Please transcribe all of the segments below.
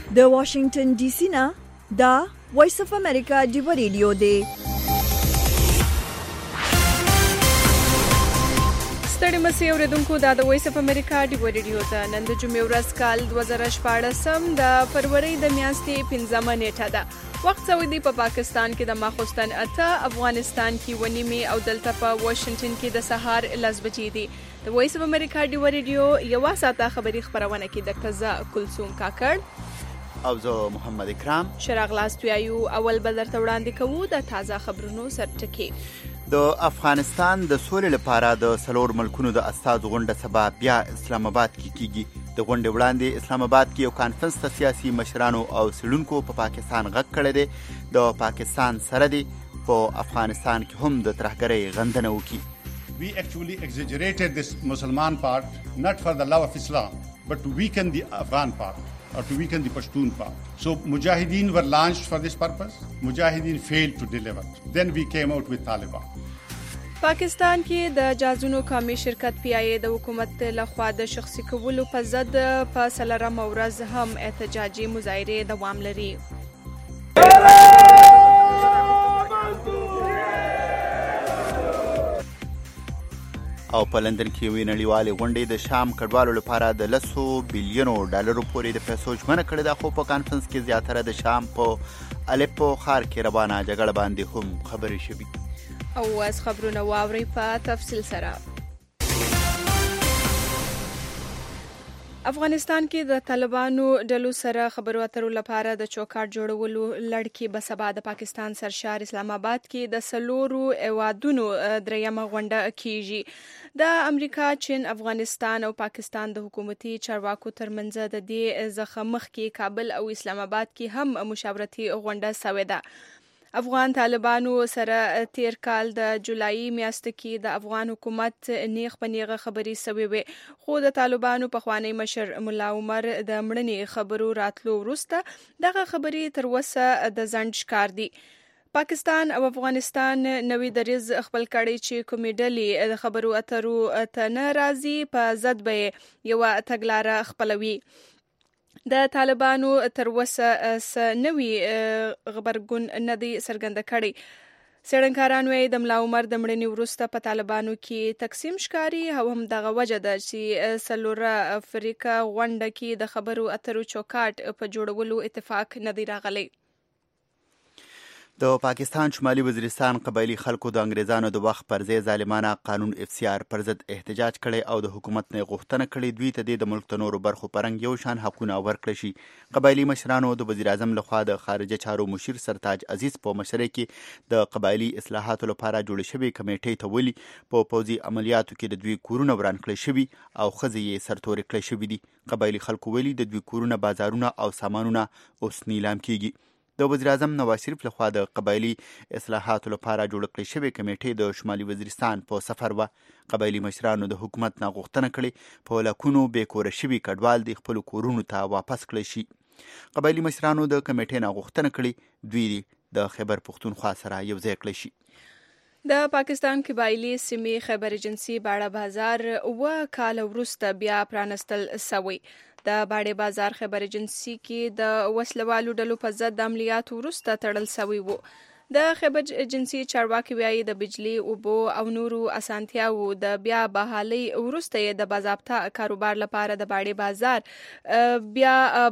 د واشنگټن ډي سي نه دا وایس اف امریکا ډیو ریډیو دی. ستړي مسئ اوریدونکو دا د وایس اف امریکا ډیو ریډیو ده. نن د جمعې ورځ کال 2014 د فروری د میاشتې 15 نیټه ده. وخت سعودي په پاکستان کې د ماخوستن 8، افغانستان کې 9 او دلته په واشنگټن کې د سهار 10 بجې دي. د وایس اف امریکا ډیو ریډیو یو ساعته خبری خبرونه کې د تازه کلثوم کاکړ او زه محمد اکرام شراغ لاستویو. اول بل درته وړاندې کوو د تازه خبرونو سرټکی. د افغانستان د سولې لپاره د څلور ملکونو د استازو غونډه سبا بیا اسلام آباد کې کیږي. د غونډې وړاندې اسلام آباد کې یو کانفرنس ته سیاسي مشرانو او څېړونکو په پاکستان غږ کړی دی. د پاکستان سره دی په افغانستان کې هم د ترهګرۍ غندنه وکړي. We actually exaggerated this Musliman part not for the love of Islam but to weaken the Afghan part or to weaken the Pashtun part. So Mujahideen were launched for this purpose. Mujahideen failed to deliver. Then we came out with Taliban. پاکستان کې د جازونو قومي شرکت PIA د حکومت لخوا د شخصي کولو په ضد په څلورمه ورځ هم احتجاجي مظاهرې دوام لري. او په لندن کې یوې نړیوالې غونډې د شام کډوالو لپاره د $100 بلیونو پورې د پیسو ژمنه کړې ده، خو په کانفرنس کې زیاتره د شام په الیپو ښار کې روانه جګړه باندې هم خبرې شوي. او اوس خبرونه واورئ په تفصیل سره. افغانستان کې د طالبانو ډلو سره خبرو اترو لپاره د چوکاټ جوړولو لړۍ به سبا د پاکستان سرشار اسلام آباد کې د څلورو ایوادونو دریمه غونډه کیږي. د امریکا، چین، افغانستان او پاکستان د حکومتي چارواکو ترمنځ د دې څخه مخکې کابل او اسلام آباد کې هم مشاورتي غونډه شوې ده. افغان طالبانو سره تیر کال د جولای میاشت کې د افغان حکومت نیغ په نیغه خبري سوي وي، خو د طالبانو پخوانی مشر مولا عمر د مړنی خبرو راتلو وروسته دغه خبري تر وسه د ځنډ ښکار دي. پاکستان او افغانستان نوې دریځ خپل کړي چې کومې ډلې د خبرو اترو ته نه راځي په ضد به یو تګلاره خپلوي. د طالبانو تر وسه نوې خبرګون نه دی څرګنده کړی. څېړنکاران وايي د ملا عمر د مړینې وروسته په طالبانو کې تقسیم ښکاري او هم دغه وجه ده چې څلوره افریقا غونډه کې د خبرو اترو چوکاټ په جوړولو اتفاق نه دی راغلی. د پاکستان شمالي وزیرستان قبایلی خلکو د انګریزانو د وخت پر ځای ظالمانه قانون FCR پر ضد احتجاج کړي او د حکومت نه غوښتنه کړې دوی ته د ملک ته نورو برخو پرنګ یو شان حقونه ورکړي شي. قبایلی مشرانو د وزیر اعظم لخوا د خارجه چارو مشیر سرتاج عزیز په مشرۍ کې د قبایلی اصلاحاتو لپاره جوړ شوی کمیټې ته ویلي په پوځي عملیاتو کې د دوی کورونه وران کړي شوي او ښځې یې سرتوري کړي شوي دي. قبایلی خلکو ویلي د دوی کورونه، بازارونه او سامانونه اوس نیلام کیږي. د وزیر اعظم نواز شریف لخوا د قبایلی اصلاحاتو لپاره جوړ کړې شوې کمیټې د شمالي وزیرستان په سفر وه. قبایلی مشرانو د حکومت نه غوښتنه کړې په لکونو بې کوره شوي کډوال د خپلو کورونو ته واپس کړی شي. قبایلی مشرانو د کمیټې نه غوښتنه کړې دوی د خیبر پښتونخوا سره یو ځای کړی شي. د پاکستان قبایلی سیمې خیبر ایجنسي باړه بازار 9 کال وروسته بیا پرانستل شوی. د باړې بازار خیبر ایجنسي کې د وسلوالو ډلو په ضد د عملیاتو وروسته تړل شوی و. د خیبر ایجنسي چارواکي وايي د بجلی، اوبو او نورو اسانتیاو د بیا بحالي وروسته د باضابطه کاروبار لپاره د باړې بازار بیا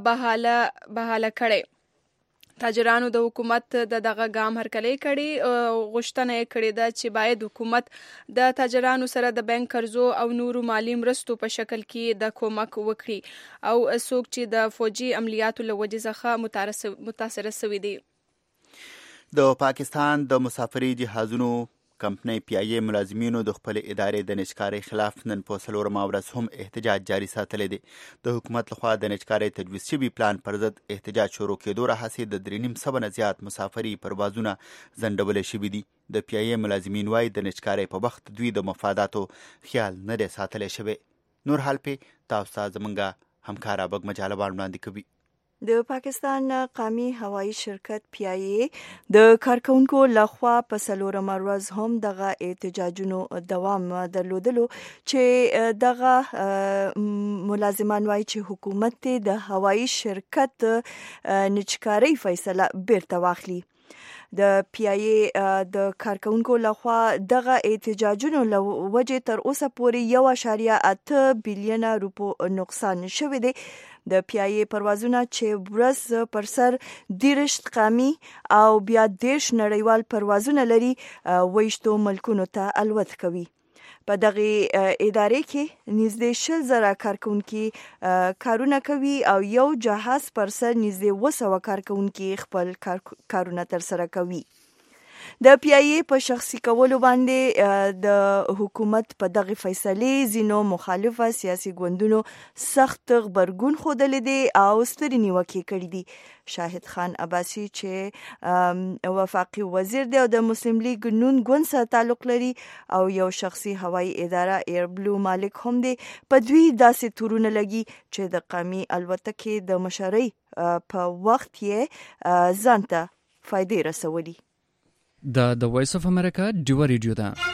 بحاله کړي. تاجرانو د حکومت دغه ګام هرکلی کړي، غوښتنه یې کړې ده چې باید حکومت د تاجرانو سره د بانک قرضو او نورو مالی مرستو په شکل کې د کومک وکړي او څوک چې د فوجي عملیاتو له وجې څخه متاثره شوي دي. د پاکستان د مسافري جهازونو کمپنۍ PIA ملازمینو د خپل ادارې د نجکارۍ خلاف نن په څلورمه ورځ هم احتجاج جاري ساتلی دی. د حکومت لخوا د نجکارۍ تجویز شوي پلان پر ضد احتجاج شروع کېدو راهیسې د 3.5 نه زیات مسافري پروازونه ځنډولی شوي دي. د PIA ملازمین وایي د نجکارۍ په وخت دوی د مفاداتو خیال نه دی ساتلی شوی. نور حال پې تاسو ته زموږ همکاره بګمجاله وړاندې کوي. د پاکستان قومي هوایي شرکت PIA د کارکونکو لخوا په څلورمه ورځ هم دغه احتجاجونو دوام درلودلو چې دغه ملازمان وایي چې حکومت ته د هوایي شرکت نجکارۍ فیصله بیرته واخلي. د پی آی ای د کارکونکو لخوا دغه احتجاجونو له وجې تر اوسه پورې 1.8 بلیونه روپو نقصان شوی دی. د پی آی ای پروازونه چې ورځ پر سر 30 قامي او بیا 30 نړیوال پروازونه لري 20 ملکونو ته الوت کوي. په دغه ادارې کې نږدې 100,000 کارکونکي کارونه کوي او یو جهاز پر سر نږدې 200 کارکونکي خپل کارونه ترسره کوي. د پی آی ای په شخصي کولو باندې د حکومت په دغه فیصلې ځینو مخالفه سیاسي ګوندونو سخت غبرګون ښودلی دی او سترې نیوکې کړي دي. شاهد خان عباسي چې وفاقي وزیر دی او د مسلم لیگ نون ګوند سره تعلق لري او یو شخصي هوایي اداره ایر بلو مالک هم دی، په دوی داسې تورونه لګي چې د قومي الوتکې د مشرۍ په وخت یې ځان ته فایدې رسولي. د وایس اف امریکا ډیوه ریډیو ده.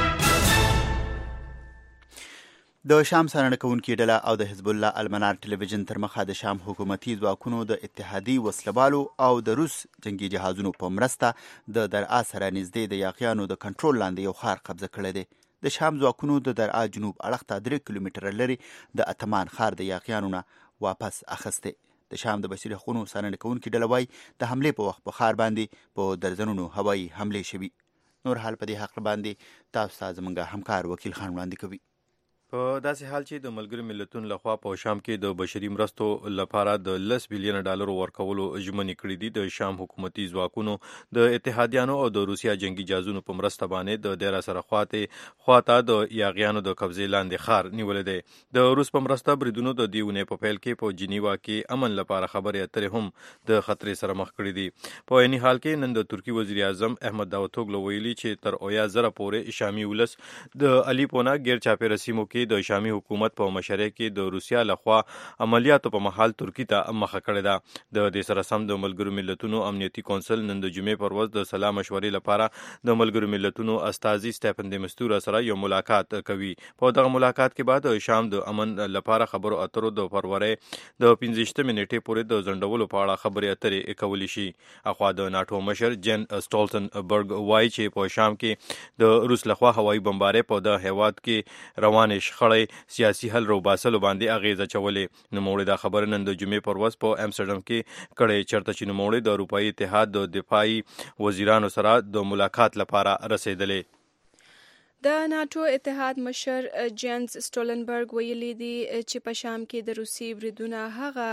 د شام څارنه کوونکې ډله او د حزب الله المنار ټلویزیون تر مخه د شام حکومتي ځواکونو د اتحادي وسلوالو او د روس جنگي جهازونو په مرسته د درعا سره نږدې د یاغیانو د کنټرول لاندې یو ښار قبضه کړی دی. د شام ځواکونو د درعا جنوب اړخ ته 3 کیلومتره لري د اتمان ښار د یاغیانو نه واپس اخیستی. د شام د بشري حقوقو څارنه کوونکې ډله وایي د حملې په وخت په ښار باندې په درزنونو هوایي حملې شوي. نور حال په دې حق باندې تاسو ته زموږ همکار وکیل خان وړاندې کوي. په داسې حال چې د ملګرو ملتونو لخوا په شام کې د بشري مرستو لپاره د 10 بلین ډالر ورکولو ژمنې کړې دي، د شام حکومتي ځواکونو د اتحادیانو او د روسیا جنگي جهازونو په مرسته باندې د ډیره سره خواته د یاغیانو د قبضې لاندې ښار نیولې دی. د روس په مرسته بریدونو د دیونه په پیل کې په جنیوا کې امن لپاره خبرې اترې هم د خطرې سره مخ کړې دي. په عیني حال کې نن د ترکی وزیر اعظم احمد داوتوغلو ویلي چې تر 1000 پورې شامي ولس د الیپونا غیر چاپیره سیمو کې د شامي حکومت په مشرۍ کې د روسیا لخوا عملیاتو په محل ترکی ته مخه کړې ده. د دې سره سم د ملګرو ملتونو امنیتي کونسل نن د جمعې پر ورځ د سلا مشورې لپاره د ملګرو ملتونو استازي سټیفن د مستور سره یو ملاقات کوي. په دغه ملاقات کې بعد شام د امن لپاره خبرو اترو د فروری د 15 نیټې پورې د ځنډولو په اړه خبرې اترې کولی شي. اخوا د ناتو مشر جن سټولتنبرګ وایي چې په شام کې د روس لخوا هوایي بمبارۍ په د هیواد کې روانې شخړې سیاسي حل روباسلو باندې اغیزه چولې. نوموړي دا خبره نن د جمعې پر ورځ په امسټرډم کې کړې، چېرته چې نوموړي د اروپایي اتحاد د دفاعي وزیرانو سره د ملاقات لپاره رسېدلې. د ناتو اتحاد مشر جینز سټولنبرګ ویلي دی چې په شام کې د روسي بریدونه هغه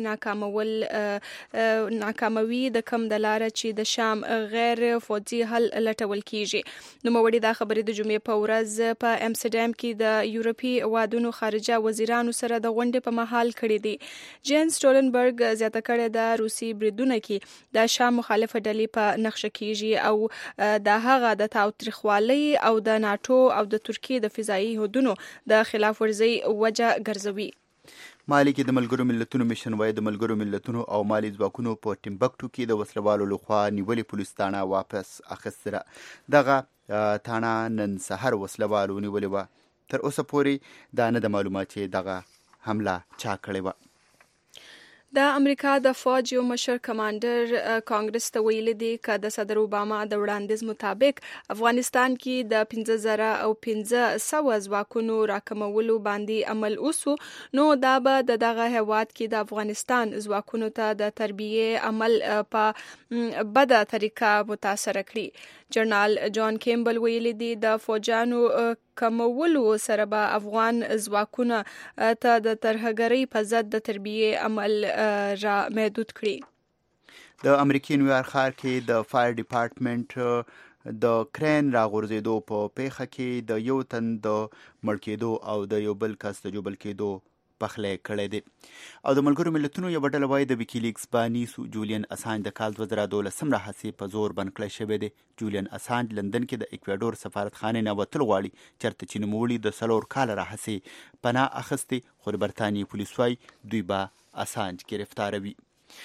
هسې ناکاموي د کم د لاره چې د شام غیر فوجي حل لټول کیږي. نوموړي دا خبرې د جمعې په ورځ په امسټرډم کې د یورپي هیوادونو خارجه وزیرانو سره د غونډې په مهال کړې دي. جینز سټولنبرګ زیاته کړې د روسي بریدونه کې د شام مخالف ډلې په نقشه کیږي او د هغه د تاوتریخوالي او د ناتو او د ترکیې د فضایي حدودونو د خلاف ورزي وجه ګرځوي. مالي کې د ملګرو ملتونو میشن وایي د ملګرو ملتونو او مالي ځواکونو په ټیمبکټو کې د وسلوالو لخوا نیولې پولیس تاڼه واپس اخیستله. دغه تاڼه نن سهار وسلوالو نیولې وه. تر اوسه پورې دا نه د معلومات چې دغه حمله چا کړې وه. د امریکا د فوج یو مشر کمانډر کانګرس ته ویلي دی چې د صدر اوباما د وړاندیز مطابق افغانستان کې د 15,500 ځواکونو راکمولو باندې عمل وسو، نو دا به دغه هیواد کې د افغانستان ځواکونو ته د تربیې عمل په بده طریقه متاثر کړي. جنرال جان کیمبل ویلي دی د فوجانو کمولو سره به افغان ځواکونه ته د ترهګرۍ په ضد د تربیې عمل را محدود کړي. د امریکای نیویارک ښار کې د فایر ډپارټمنټ د کرین راغورځېدو په پیښه کې د یو تن د مړ کېدو او د یو بل کس د ژوبل کېدو پخلی کړی دی. او د ملګرو ملتونو یوه ډله وایي د ویکیلیکس باني جولیان اسانج د کال 2012 راهیسې په زور بند کړی شوی دی. جولیان اسانج لندن کې د اکوادور سفارتخانې نه وتل غواړي، چېرته چې نوموړي د 4 کاله راهیسې پناه اخیستې، خو د برطانیې پولیس وایي دوی به اسانج ګرفتاروي.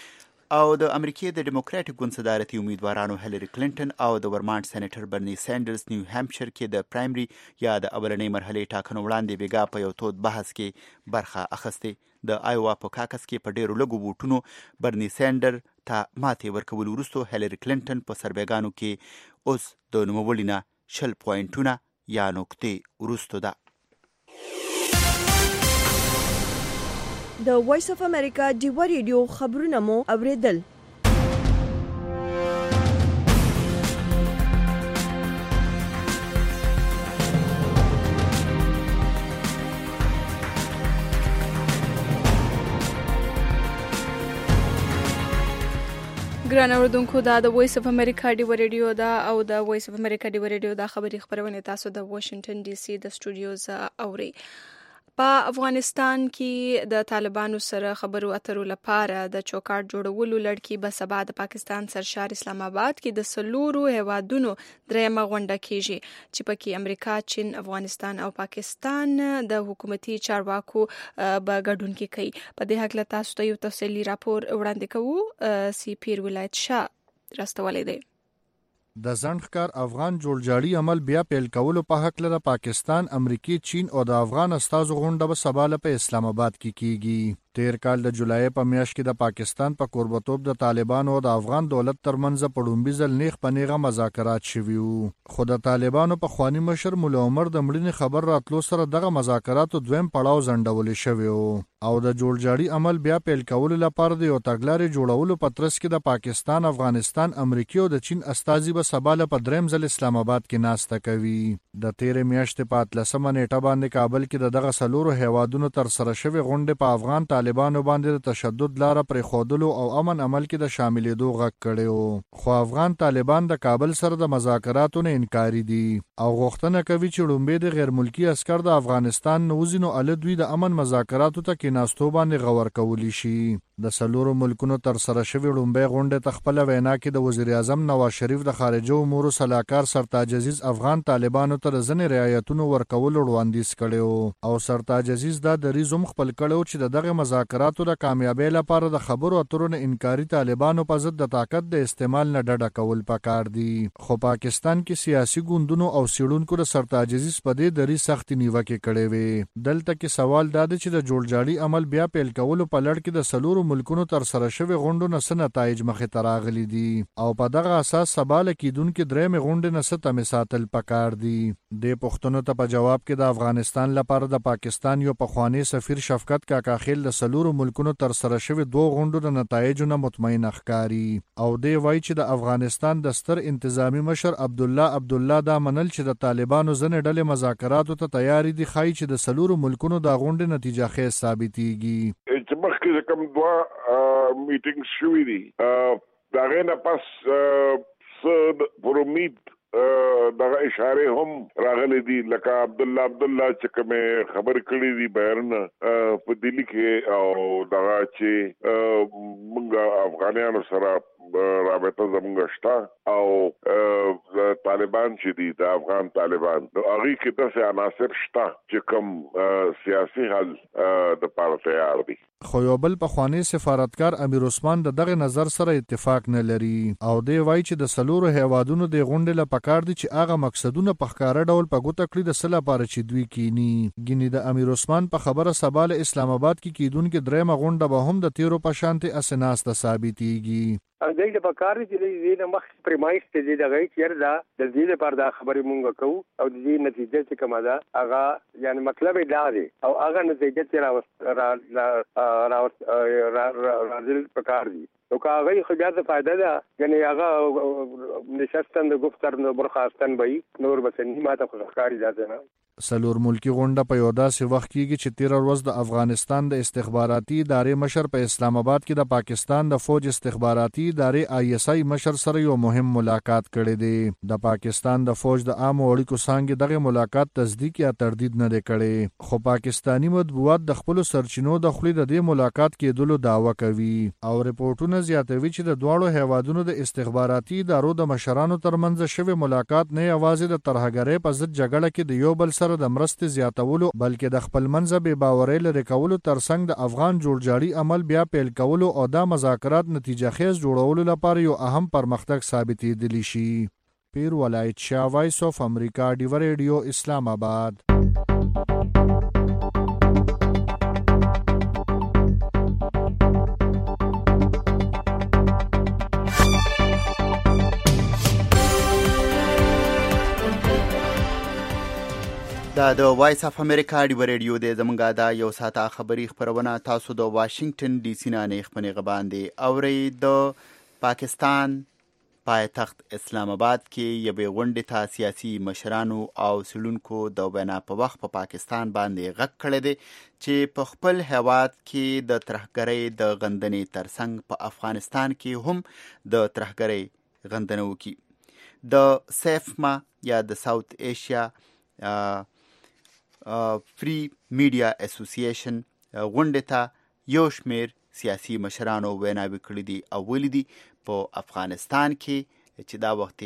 او د امریکای د ډیموکراټیک ګوند صدارتي امیدوارانو هیلری کلینټن او د ورمانټ سېنیټر برني سینډرز نیو هامپشیر کې د پرایمري یا د اولنۍ مرحلې ټاکنو وړاندې بیګا په یو تود بحث کې برخه اخیستې د آیوا په کاکس کې په ډیرو لږو ووټونو برني سینډر ته ماتې ورکول وروسته هیلری کلینټن په سربېګانو کې اوس د نوموړي نه 20 پوینټونه یا نقطې وروسته ده. د وایس اف امریکا ډیوا ریډیو خبرونه مو اوریدل. ګران اوردونکو دا د وایس اف امریکا ډیوا ریډیو دا او د وایس اف امریکا ډیوا ریډیو دا خبري خبرونه تاسو د واشنگټن ډي سي د سټوډیوز اوري. په افغانستان کې د طالبانو سره خبرو اترو لپاره د چوکاټ جوړولو لړکی به سبا د پاکستان سرشار اسلام آباد کې د سلورو هیوادونو درېمه غونډه کیږي چې پکې امریکا، چین، افغانستان او پاکستان د حکومتي چارواکو به ګډون کې کوي. په دې حق له تاسو ته یو تفصیلي راپور وړاندې کوو. سی پیر ولایت شاه راستولې دی. د ځنډ افغان جوړجاړي عمل بیا پیل کولو په حق لري پاکستان، امریکای، چین او د افغان استازو غونډه به سبا په اسلام آباد کې کیږي. تیر کال د جولای په میاشت کې د پاکستان په قربتوب د طالبانو او د افغان دولت ترمنځ په ډومبي ځل نیغ په نیغه مذاکرات شوي وو. خو د طالبانو په خواني مشر مولا عمر د مړینې خبر راتلو سره دغه مذاکراتو دویم پړاو ځنډول شوی وو او د جوړجاړي عمل بیا پیل کولو لپاره د یو تګلارې جوړولو په ترڅ کې د پاکستان، افغانستان، امریکا او د چین استازي به سبا په دریم ځل اسلام آباد کې ناسته کوي. د تیر میاشتې په 13 نیټه باندې کابل کې دغه سلورو هیوادونو تر سره شوی غونډه په افغان طالبانو باندې د تشدد لاره پر خودلو او امن عمل کې د شاملېدو غږ کړي. خو افغان طالبان د کابل سره د مذاکراتو نه انکاري دي او غوښتنه کوي چې لومبه د غیر ملکی عسكر د افغانستان نوزینو ال دوی د امن مذاکراتو ته کې ناستو باندې غور کولی شي. د سلورو ملکونو تر سره شوی لومبه غونډه تخپل وینا کې د وزیر اعظم نواز شریف د خارجه امور صلاحکار سرتاج عزیز افغان طالبانو ته ځنې رعایتونو ورکول وړاندیز کړي او سرتاج عزیز دا د ریزوم خپل کړو چې دغه مذاکراتو د کامیابی لپاره د خبرو اترو نه انکاري طالبانو په ضد د طاقت د استعمال نه ډډه کول پکار دي. خو پاکستان کې سیاسي ګوندونو او سیړونکو د سرتاج عزیز په دې دری سخت نیوکه کړي وي. دلته کې سوال دا دی چې د جوړجاړي عمل بیا پیل کولو په لړ کې د سلورو ملکونو تر سره شوی غونډو نه څه نتایج مخې ته راغلي دي او په دغه اساس سباله کېدونکې درېمې غونډې نه څه تمې ساتل پکار دي. دې پوښتنو ته په جواب کې د افغانستان لپاره د پاکستان یو پخوانی سفیر شفقت کاکا خیل د سلورو ملکونو تر سره شوی دوه غونډو د نتایجو نه مطمئن ښکاري او دی وایي چې د افغانستان د ستر انتظامی مشر عبدالله دا منل چې د طالبانو ځنې ډلې مذاکراتو ته تیاری دي ښایي چې د سلورو ملکونو د غونډې نتیجه خیز ثابتېږي. چې مخکې کوم دوه میټینګ شوي دي د هغې نه پس څه پر امید دغه اشاره هم راغلي دي لکه عبدالله چې کومې خبر کړي دي بیرونه په دلی کې او دغه چې موږ افغانانو سره رابطه زموږ شته او طالبان چې دي د افغان طالبان نو هغه کې داسې عناصر شته چې کوم سیاسي حل د پاره تیار دي. خو یو بل پخوانی سفارتکار امیر عثمان دغه نظر سره اتفاق نه لري او دی وایي چې د سلورو هیوادونو د غونډې لپاره پکار دي چې هغه مقصدونه په ښکاره ډول په ګوته کړي د څه لپاره چې دوی کینی. ګینې د امیر عثمان په خبره سباله اسلام آباد کې کیدونکې درېمه غونډه به هم د تیرو په شانتي اسناسته ثابتېږي. دغه د پکار دي چې دې مخ پرمایش ته دې دغه چیر دا د دې لپاره دا خبرې مونږ کوو او د دې نتیجه چې کومه ده هغه یعنی مطلب دا دی او هغه نتیجه چې راځي پکار دي نو هغه خو بیا د فائدہ ده یعنی هغه نشستن د گفتر نو برخاستن وي نور بسنی ماته خو ښکاری ځاته نه. سلور ملکی غونډه په یو داسې وخت کېږي چې 13 ورځ د افغانستان د استخباراتي ادارې مشر په اسلام آباد کې د پاکستان د فوج استخباراتي ادارې ISI مشر سره یو مهم ملاقات کړی دی. د پاکستان د فوج د عام اړیکو څنګه دغه ملاقات تصدیق یا تردید نه کړي خو پاکستانی مطبوعات د خپل سرچینو د خپل د دې ملاقات کېدلو دعوه کوي او رپورټونه زیاتوي چې د دوړو هیوادونو د استخباراتي ادارو د مشرانو ترمنځ شوی ملاقات نه یوازې د ترهګرۍ په ضد جګړه کې د یو بل سره سره د مرستې زیاتولو بلکې د خپل منځه بې باورۍ لرې کولو ترڅنګ د افغان جوړجاړي عمل بیا پیل کولو او دا مذاکرات نتیجه خیز جوړولو لپاره یو اهم پرمختګ ثابتېدلی شي. پیر ولایت شاه، وایس اف امریکا، ډیو ریډیو، اسلام آباد. دا د وایس اف امریکا ډیو ریډیو د زمونږه دا یو ساعته خبری خبرونه تاسو د واشنگټن ډي سي نه نه خبرې غباندې اوري. د پاکستان پایتخت اسلام آباد کې یوې غونډې ته سیاسي مشرانو او سړونکو د وینا په وخت په پاکستان باندې غږ کړی دی چې په خپل هیواد کې د ترهګرۍ د غندنې ترڅنګ په افغانستان کې هم د ترهګرۍ غندنه وکړي. د سیفما یا د ساوث ایشیا فری میډیا اسوسییشن غونډې ته یو شمیر سیاسي مشرانو ویناوې کړې دي او ویلي دي په افغانستان کې چې دا وخت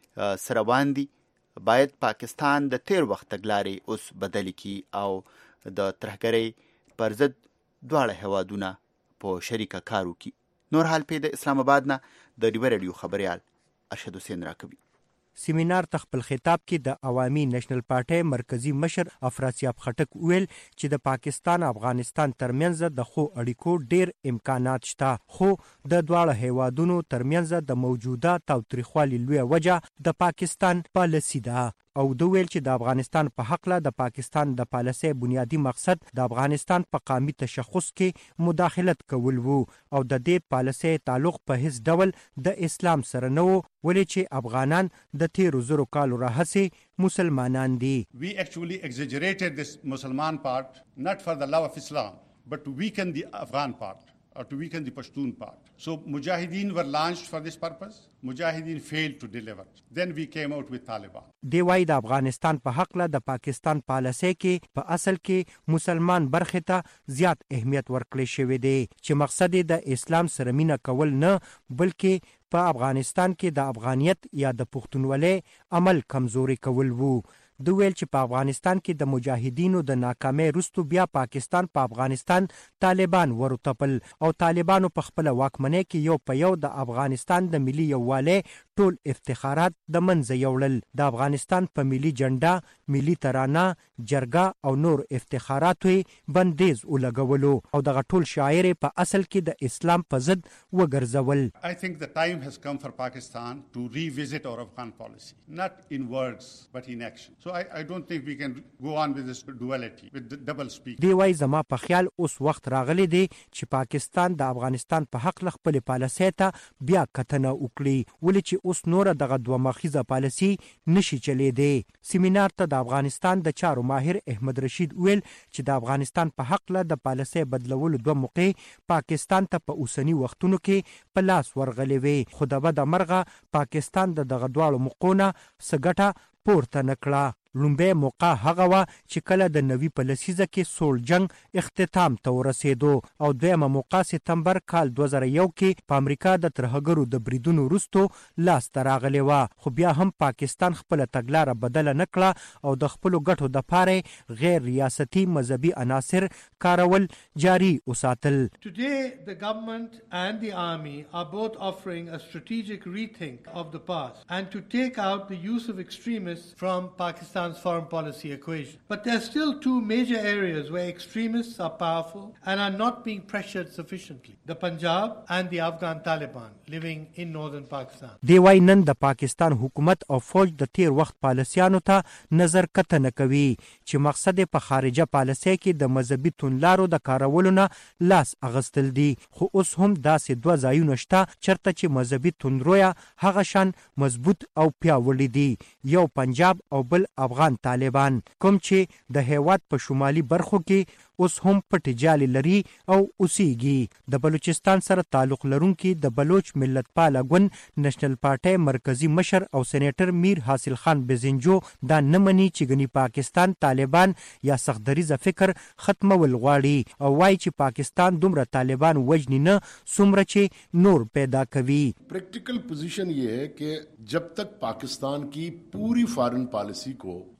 سره باندې باید پاکستان د تیر وخت تګلارې اوس بدل کړي او د ترهګرۍ پر ضد دواړه هیوادونه په شریکه کار وکړي. نور حال په د اسلام آباد نه د ډیو ریډیو خبريال ارشد حسین راکوي. سیمینار ته خپل خطاب کې د عوامي نېشنل پارټۍ مرکزی مشر افراسیاب خټک ویل چې د پاکستان افغانستان ترمنځ د خو اړیکو ډیر امکانات شته، خو د دواړو هیوادونو ترمنځ د موجوده تاوتریخوالي لویه وجه د پاکستان پالیسي ده او د ویل چې د افغانستان په حق له د پاکستان د پالیسي بنیادی مقصد د افغانستان په قومي تشخص کې مداخلت کول وو او د دې پالیسي تعلق په هیڅ ډول د اسلام سره نه وو، ولې چې افغانان د تیرو زرو کالو راهیسې مسلمانان دي. We actually exaggerated this Musliman part not for the love of Islam but to weaken the Afghan part or to weaken the Pashtun part. So Mujahideen were launched for this purpose. Mujahideen failed to deliver. Then we came out with Taliban. دی وای د افغانستان په حق له د پاکستان پالیسي کې په اصل کې مسلمان برخه ته زیات اهمیت ورکړل شوی دی چې مقصد د اسلام سره مینه کول نه بلکې په افغانستان کې د افغانیت یا د پښتونولۍ عمل کمزوري کول وو. د ویل چې په افغانستان کې د مجاهدینو د ناکامۍ وروسته بیا پاکستان په افغانستان طالبان ورتپل او طالبانو په خپل واکمنۍ کې یو په یو د افغانستان د ملي یووالي ټول افتخارات د منځه یوړل. د افغانستان په ملي جنډا، ملي ترانه، جرګه او نور افتخارات یې بندیز ولګولو او دغه ټول شاعر په اصل کې د اسلام په ضد وګرځول. I think the time has come for Pakistan to revisit our Afghan policy, not in words but in action. So I don't think we can go on with this duality, with the double speak. دی وای زما په خیال اوس وخت راغلی دی چې پاکستان د افغانستان په حق له خپل پالیسۍ ته بیا کتنه وکړي، ولې چې اوس نور دغه دوه مخیزه پالیسي نشي چلیدي. سیمینار ته د افغانستان د چارو ماهر احمد رشید ویل چې د افغانستان په حق له د پالیسۍ بدلولو دوه موقع پاکستان ته په اوسنی وختونو کې په لاس ورغلې وي، خو د بده مرغه پاکستان د دغه دواړو موقعونو سګټه پورته نکړه. لومبه موقع هغه وا چې کله د نوي پالیسیزه کې سول جنگ اختتام ته ورسېدو او دویمه موقع سپتمبر کال 2001 کې په امریکا د ترهګرو د بریدونو وروسته لاس ته راغلی و، خو بیا هم پاکستان خپل تګلاره بدله نکړه او د خپل ګټو د پاره غیر ریاستي مذهبي عناصر کارول جاری وساتل. Today the government and the army are both offering a strategic rethink of the past and to take out the use of extremists from Pakistan foreign policy equation. But there are still two major areas where extremists are powerful and are not being pressured sufficiently. The Punjab and the Afghan Taliban living in northern Pakistan. دی وای نن د پاکستان حکومت او فوج د تیر وخت پالیسیانو ته نظر کتنه کوي چې مقصد په خارجه پالیسۍ کې د مذهبي تونلارو د کارولو نه لاس اغستل دي، خو اوس هم داسې دوه ځایونه شته چرته چې مذهبي توندرویا هغه شان مضبوط او پیاوړي دي، یو پنجاب او بل افغان طالبان، کوم چې د هیواد په شمالي برخو کې اوس هم پټ جالي لري او اوسېږي. د بلوچستان سره تعلق لرونکي د بلوچ ملت پاله ګوند نېشنل پارټۍ مرکزی مشر او سېنیټر میر حاصل خان بزنجو دا نه مني چې ګني پاکستان طالبان یا سختدریزه فکر ختمول غواړي او وایي چې پاکستان دومره طالبان وجني نه څومره چې نور پیدا کوي. پریکٹیکل پوزیشن یہ ہے کہ جب تک پاکستان کی پوری فارن پالیسی کو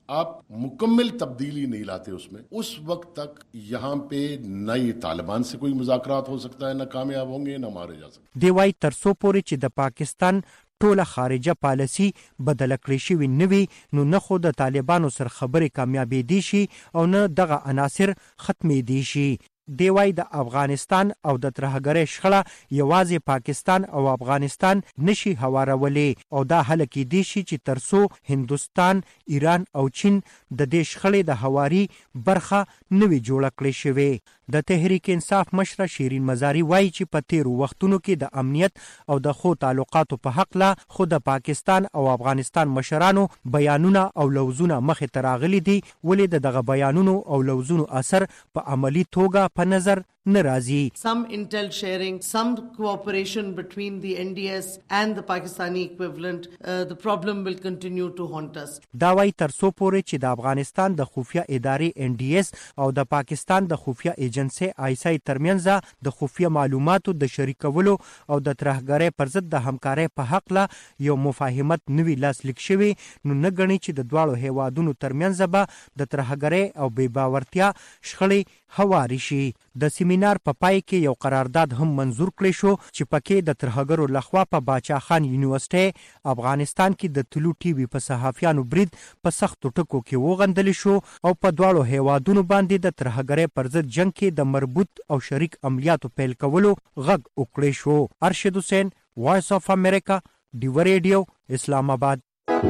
आप मुकम्मल तब्दीली नहीं लाते उसमें, उस वक्त तक यहाँ पे न ये तालिबान से कोई मुज़ाकरात हो सकता है, न कामयाब होंगे, न मारे जा सकते। دیوای ترسو پورې چې د پاکستان ټوله خارجه پالیسي بدله کړې شوې نه وي نو نه خو د طالبانو سره خبرې کامیابېدی شي او نه دغه عناصر ختمېدی شي. دیوای د افغانستان او د ترهګرۍ شخړه یوازې پاکستان او افغانستان نشي هوارولی او دا حل کېدی شي چې ترڅو هندوستان، ایران او چین د دې شخړې د هواري برخه نوي جوړه کړې شوې. د تحریک انصاف مشره شیرین مزاری وایي چې په تیرو وختونو کې د امنیت او د ښو تعلقاتو په هکله خو د پاکستان او افغانستان مشرانو بیانونه او لوزونه مخې ته راغلي دي، ولې د دغه بیانونو او لوزونو اثر په عملی توګه په نظر نه راځي. Some intel sharing, some cooperation between the NDS and the Pakistani equivalent, the problem will continue to haunt us. دا وایي ترڅو پورې چې د افغانستان د خفیه ادارې NDS او د پاکستان د خفیه ایجنسي ISI ترمنځ د خفیه معلوماتو د شریکولو او د ترهګرۍ پر ضد د همکارۍ په حقله یو مفاهمت نوي لاسلیک شوی، نو نه ګڼي چې د دواړو هیوادونو ترمنځ به د ترهګرۍ او بې باورتیا شخړې هواري شي. د سیمینار په پای کې یو قرارداد هم منظور کړی شو چې پکې د ترهګرو لخوا په باچا خان یونیورسيټي افغانستان کې د طلوع ټي وي په صحافیانو برید په سختو ټکو کې وغندل شو او په دواړو هیوادونو باندې د ترهګرۍ پر ضد جنگ کې د مربوط او شریک عملیاتو پیل کولو غږ وکړی شو. ارشد حسین، وایس اف امریکا، ډیو ریډیو، اسلام آباد.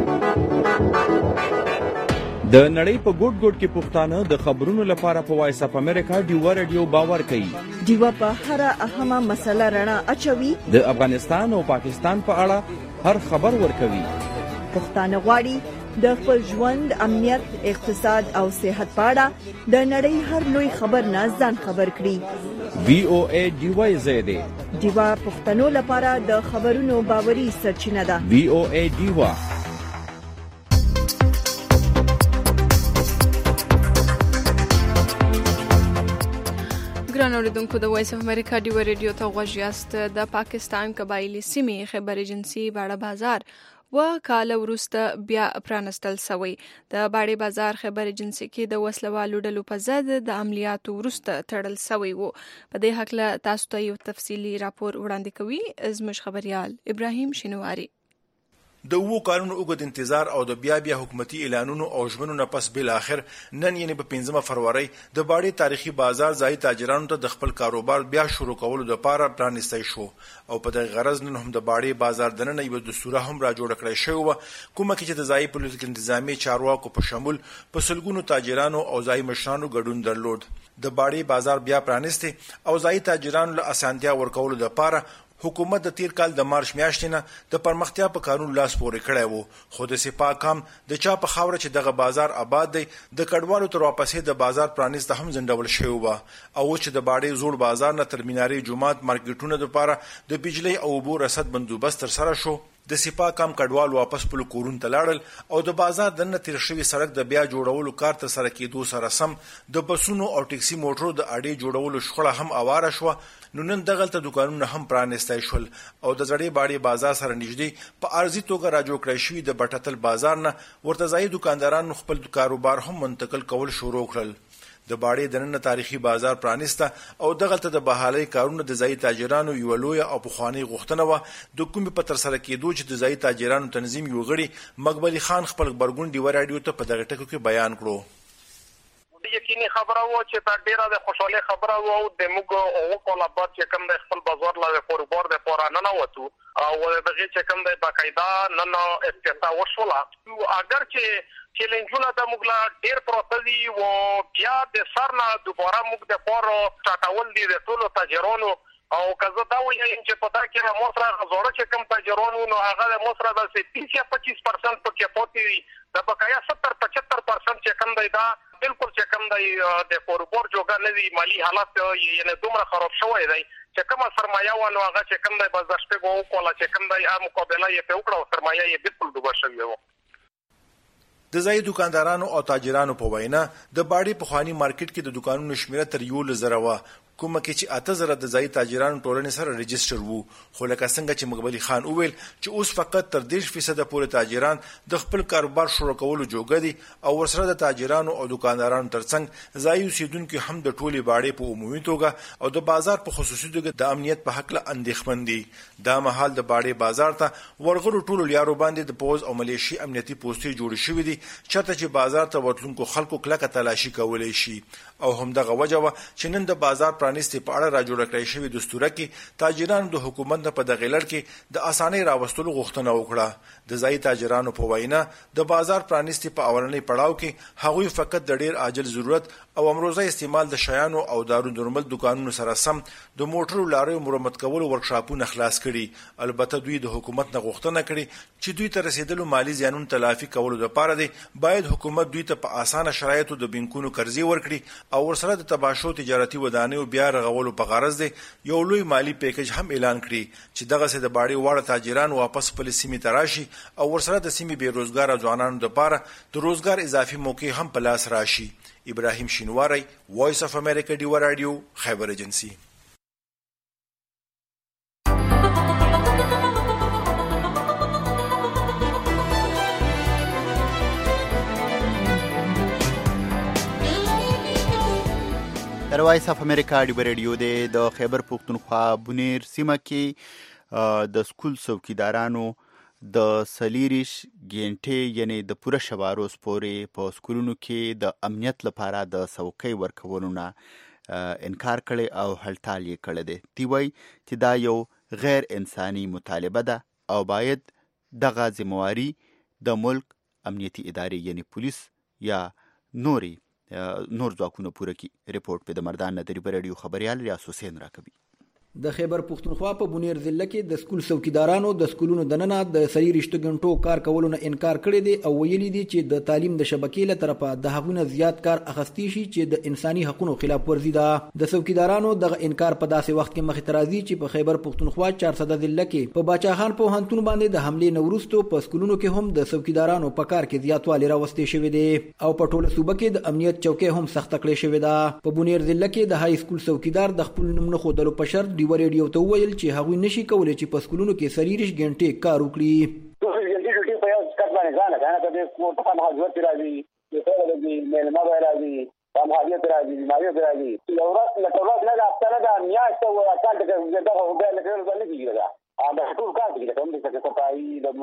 د نړۍ په ګوټ ګوټ کې پښتانه د خبرونو لپاره په وایس اف امریکا ډیو ریډیو باور کوي. ډیو په هر اهمه مسله رڼا اچوي. د افغانستان او پاکستان په اړه هر خبر ورکوي. پښتانه غواړي د خپل ژوند، امنیت، اقتصاد او صحت په اړه د نړۍ هر لوی خبر نه ځان خبر کړي. VOA ډیو زیاده ډیو پښتنو لپاره د خبرونو باوري سرچینه ده. VOA ډیو. ګران اوریدونکو، د وایس اف امریکا ډیو ریډیو ته غوږ یاست. د پاکستان قبایلی سیمې خیبر ایجنسي باړه بازار کال وروسته بیا پرانستل شوی. د باړې بازار خیبر ایجنسي کې د وسلوالو ډلو په ضد د عملیاتو وروسته تړل شوی وو. په دې هکله تاسو ته یو تفصیلي راپور وړاندې کوي زموږ خبريال ابراهیم شینواری. د وو کارونو اوږد انتظار او د بیا حکومتي اعلانونو او ژمنو نه پس بل اخر نن یعنی په 15 فروری د باړې تاریخي بازار ځای تاجرانو ته د خپل کاروبار بیا شروع کولو لپاره پلانستای شو او په دغه غرض نن هم د باړې بازار د نن یو دستور هم را جوړ کړی شو، کومه کې چې د ځای پولیټیکل انتظامی چارواکو په شمول په سلګونو تاجرانو او ځای مشرانو ګډون درلود. د باړې بازار بیا پرانسته او ځای تاجرانو له اسانتیا ورکولو لپاره حکومت د تیر کال د مارچ میاشتې نه د پرمختیا په قانون لاس پورې کړی وو، خو د سپاک هم د چا په خاوره چې دغه بازار آباد دی د کډوالو تر واپسې د بازار پرانیسته هم ځنډول شوی و او چې د باړې زوړ بازار نه تر میناري جمعات مارکیټونو لپاره د بجلی او اوبو رسد بندوبست تر سره شو. د سپاک هم کډوال واپس په کورون ته لاړل او د بازار د نن تیر شوی سړک د بیا جوړولو کار تر سره کېدو سره سم د بسونو او ټکسي موټرو د اډې جوړولو شخړه هم اواره شو. نو نن دغلته دکانونه هم پرانستای شول او د زړې باړې بازار سره نږدې په ارزي توګه را جوړ کړی شوی د بټتل بازار نه ورته ځای دکاندارانو خپل کاروبار هم منتقل کول شروع کړل. د باړې د نن تاریخي بازار پرانسته او دغلته د بحالي کارونه د ځای تاجرانو یو لوی او پخوانی غوښتنه و د کومې په تر سره کېدو چې د ځای تاجرانو تنظیم یو غړي مقبلي خان خپل خبرګون دی رادیو ته په دغه ټکو کې بیان کړو. یقیني خبره و چې دا ډیره د خوشاله خبره و او د موږ او کولابات چې کوم د خپل بازار لا کاروبار د پورانه نه وته او دغه چې کوم د باقاعده نن افتتاح وشوله اگر چې چیلنجونه د موږ لا ډیر پروسدي او بیا د سرنا دوباره موږ د پور چټاول دي د ټولو تاجرانو او کزه دا وایي چې په دا کې موسره غوړه چې کوم تاجرانو نو هغه د موسره د 30-25% په کې پوتي د بقایا 70-75% چې کوم دی دا بالکل چې کوم دی د کاروبار جوګه نه دی مالی حالت یعنی دومره خراب شوی دی چې کومه سرمایه و نو هغه چې کوم دی بازار شپږ او کوله چې کوم دی مقابله یې په وکړه او سرمایه یې بالکل دوباره شوی و. د ځای دکاندارانو او تاجرانو په وینا د باډي په خواني مارکیټ کې د دکانونو شمیره تر 1,000 و، کومه کې چې 8,000 د ځای تاجرانو ټولنې سره ريجستر وو. خو لکه څنګه چې مقبلي خان وویل چې اوس فقط تر 10% پورې تاجران د خپل کاروبار شروع کولو جوګه دي او ورسره د تاجرانو او دکاندارانو ترڅنګ ځای اوسیدونکو هم د ټولي باډي په عمومي توګه او د بازار په خصوصي توګه د امنیت په حق له اندېښمن دي. دا مهال د باډي بازار ته ورغلو ټولو لیارو باندې د پوز او ملیشي امنیتي پوسټي جوړ شوې دي چرته چې بازار ته ورتلونکو خلکو کلکه تلاشي کولای شي. او همدغه وجه و چې نن د بازار پرانیستي په اړه راجوړ کړی شوی دستور کې تاجرانو د حکومت په دغه لړ کې د اسانۍ راوستلو غوښتنه وکړه. د ځای تاجرانو په وینا د بازار پرانیستي په اولنۍ پړاو کې هغوی فقط د ډیر عاجل ضرورت او امروزه استعمال د شیانو او دارو درمل دکانونو سره سم د موټرو لارې مرمت کولو ورکشاپونه خلاص کړي. البته دوی د حکومت نه غوښتنه کړي چې دوی ته رسیدلو مالی زیانونو تلافي کولو لپاره دی باید حکومت دوی ته په اسانه شرایطو د بانکونو قرضې ورکړي او ورسره د تباشو تجارتي ودانیو بیا رغولو په غرض دی یو لوی مالی پیکج هم اعلان کړي چې دغه سه د باډي واړه تاجران واپس خپل سیمې ته راشي او ورسره د سیمې بیروزګار ځوانانو لپاره د روزګار اضافي موقع هم په لاس راشي. ابراهیم شینواری، وایس اف امریکا، ډیوا رادیو، خیبر ایجنسی. وایس اف امریکا ډیوا رادیو د خیبر پختونخوا بونیر سیمه کې د سکول څوکیدارانو د سلیریش ګینټې یعنی د پوره شواروز پورې په سکولونو کې د امنیت لپاره د څوکۍ ورکولو نه انکار کړي او هلټال یې کړی دی. دی وایي چې دا یو غیر انساني مطالبه ده او باید دغه ذمہواری د ملک امنیتي ادارې یعنی پولیس یا نور ځواکونه پوره کړي. رپورټ په د مردان نه د ریبر رادیو خبريال ریاض حسین راکوي. د خیبر پختونخوا په بونیر ضلع کې د سکول څوکیدارانو د سکولونو دننه د سړي رښتو غنټو کار کولو نه انکار کړی دی او ویلي دي چې د تعلیم د شبکې له طرفه د هغونه زیات کار اخستی شي چې د انساني حقوقو خلاف ورزي ده. د څوکیدارانو دغه انکار په داسې وخت کې مخې ته راځي چې په خیبر پختونخوا 400 ضلع کې په باچا خان په هنتون باندې د حمله نورستو په سکولونو کې هم د څوکیدارانو په کار کې زیاتوالی راوستي شوی دی او په ټوله صوبه کې د امنیت چوکۍ هم سخت کړې شوې ده. په بونیر ضلع کې د های سکول څوکیدار د خپل نوم نه خودلو په شرط ډیوا رادیو ته چې هغوی نشي کولای چې په سکولونو کې سریریش ګنټې کار وکړي. ګنټې په یو سکت باندې ځان کنه ته د کوټه په حاضر راځي د ټول د مېلمه راځي هم حاضر راځي ماوی راځي یو ورځ له ټول نه افتره دا میاشت او اکاډ کې دغه وګړي له ټول باندې کیږي دا ټول کار کوي کوم څه چې پای د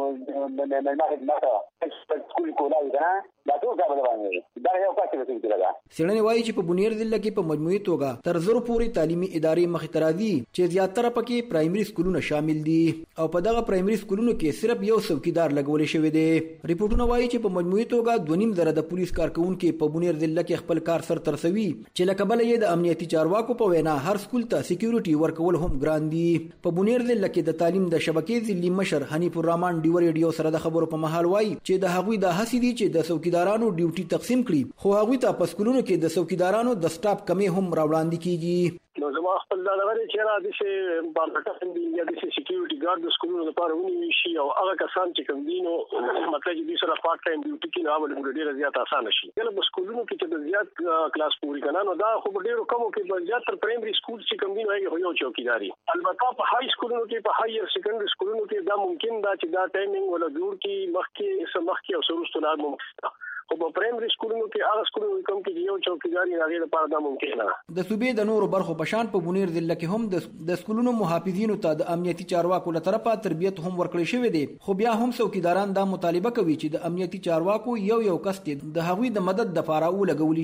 مېلمه خدمت سکول کولای کنه دا ټول کار باندې دا یو کار کوي دا سړنی وایي چې په بونیر ضلع کې په مجموعي توګه تر زر پورې تعلیمي ادارې مخې ته راځي چې زیاتره پکې پرایمري سکولونه شامل دي او په دغه پرایمري سکولونو کې صرف یو څوکیدار لګول شوی دی. ریپورتونه وایي چې په مجموعي توګه 2.5 د پولیس کارکونکو په بونیر ضلع کې خپل کار سر ترسوي چې لکبل یې د امنیتي چارواکو په وینا هر سکول ته سکیورټي ورکول هم ګران دي. په بونیر ضلع کې د تعلیم د شبکې ضلعي مشر حنیف الرحمن ډیوا رادیو سره د خبرو په مهال وایي چې د هغوی د هڅې دي چې د څوکیدارانو ډیوټي تقسیم کړي خو هغوی ته په سکولونو کې د څوکیدارانو د سټاف کمی هم راوړاندې کیږي. نو زما خپل دا غواړي چې را د شي بارکټن دی یا د سکیورټي ګارد د سکولونو لپاره ونی شي او هغه کسان چې کوم دینو مطلب چې دوی سره پارت ټایم ډیوټي کې نه ول ډیره زیات اسانه شي. کله په سکولونو کې چې د زیات کلاس پوری کنه نو دا خو ډیرو کمو کې زیات تر پرایمري سکول چې کوم دینو هغه یو چوکیداری. البته په های سکولونو کې په هایر سیکنډري سکولونو کې دا ممکن دا چې دا ټایمینګ ولا جوړ کې مخکې او سروستو نه ممکن او په پرایمري سکولونو کې هغه سکولونو کوم کې یو چوکیداری راغی لپاره دا ممکن نه. د صوبې د نورو برخو په شان په بونیر ضلع کې هم د سکولونو محافظینو ته د امنیتي چارواکو له طرفه تربیت هم ورکړی شوی دی خو بیا هم څوکیداران دا مطالبه کوي چې د امنیتي چارواکو یو کس د هغوی د مدد د لپاره ولګول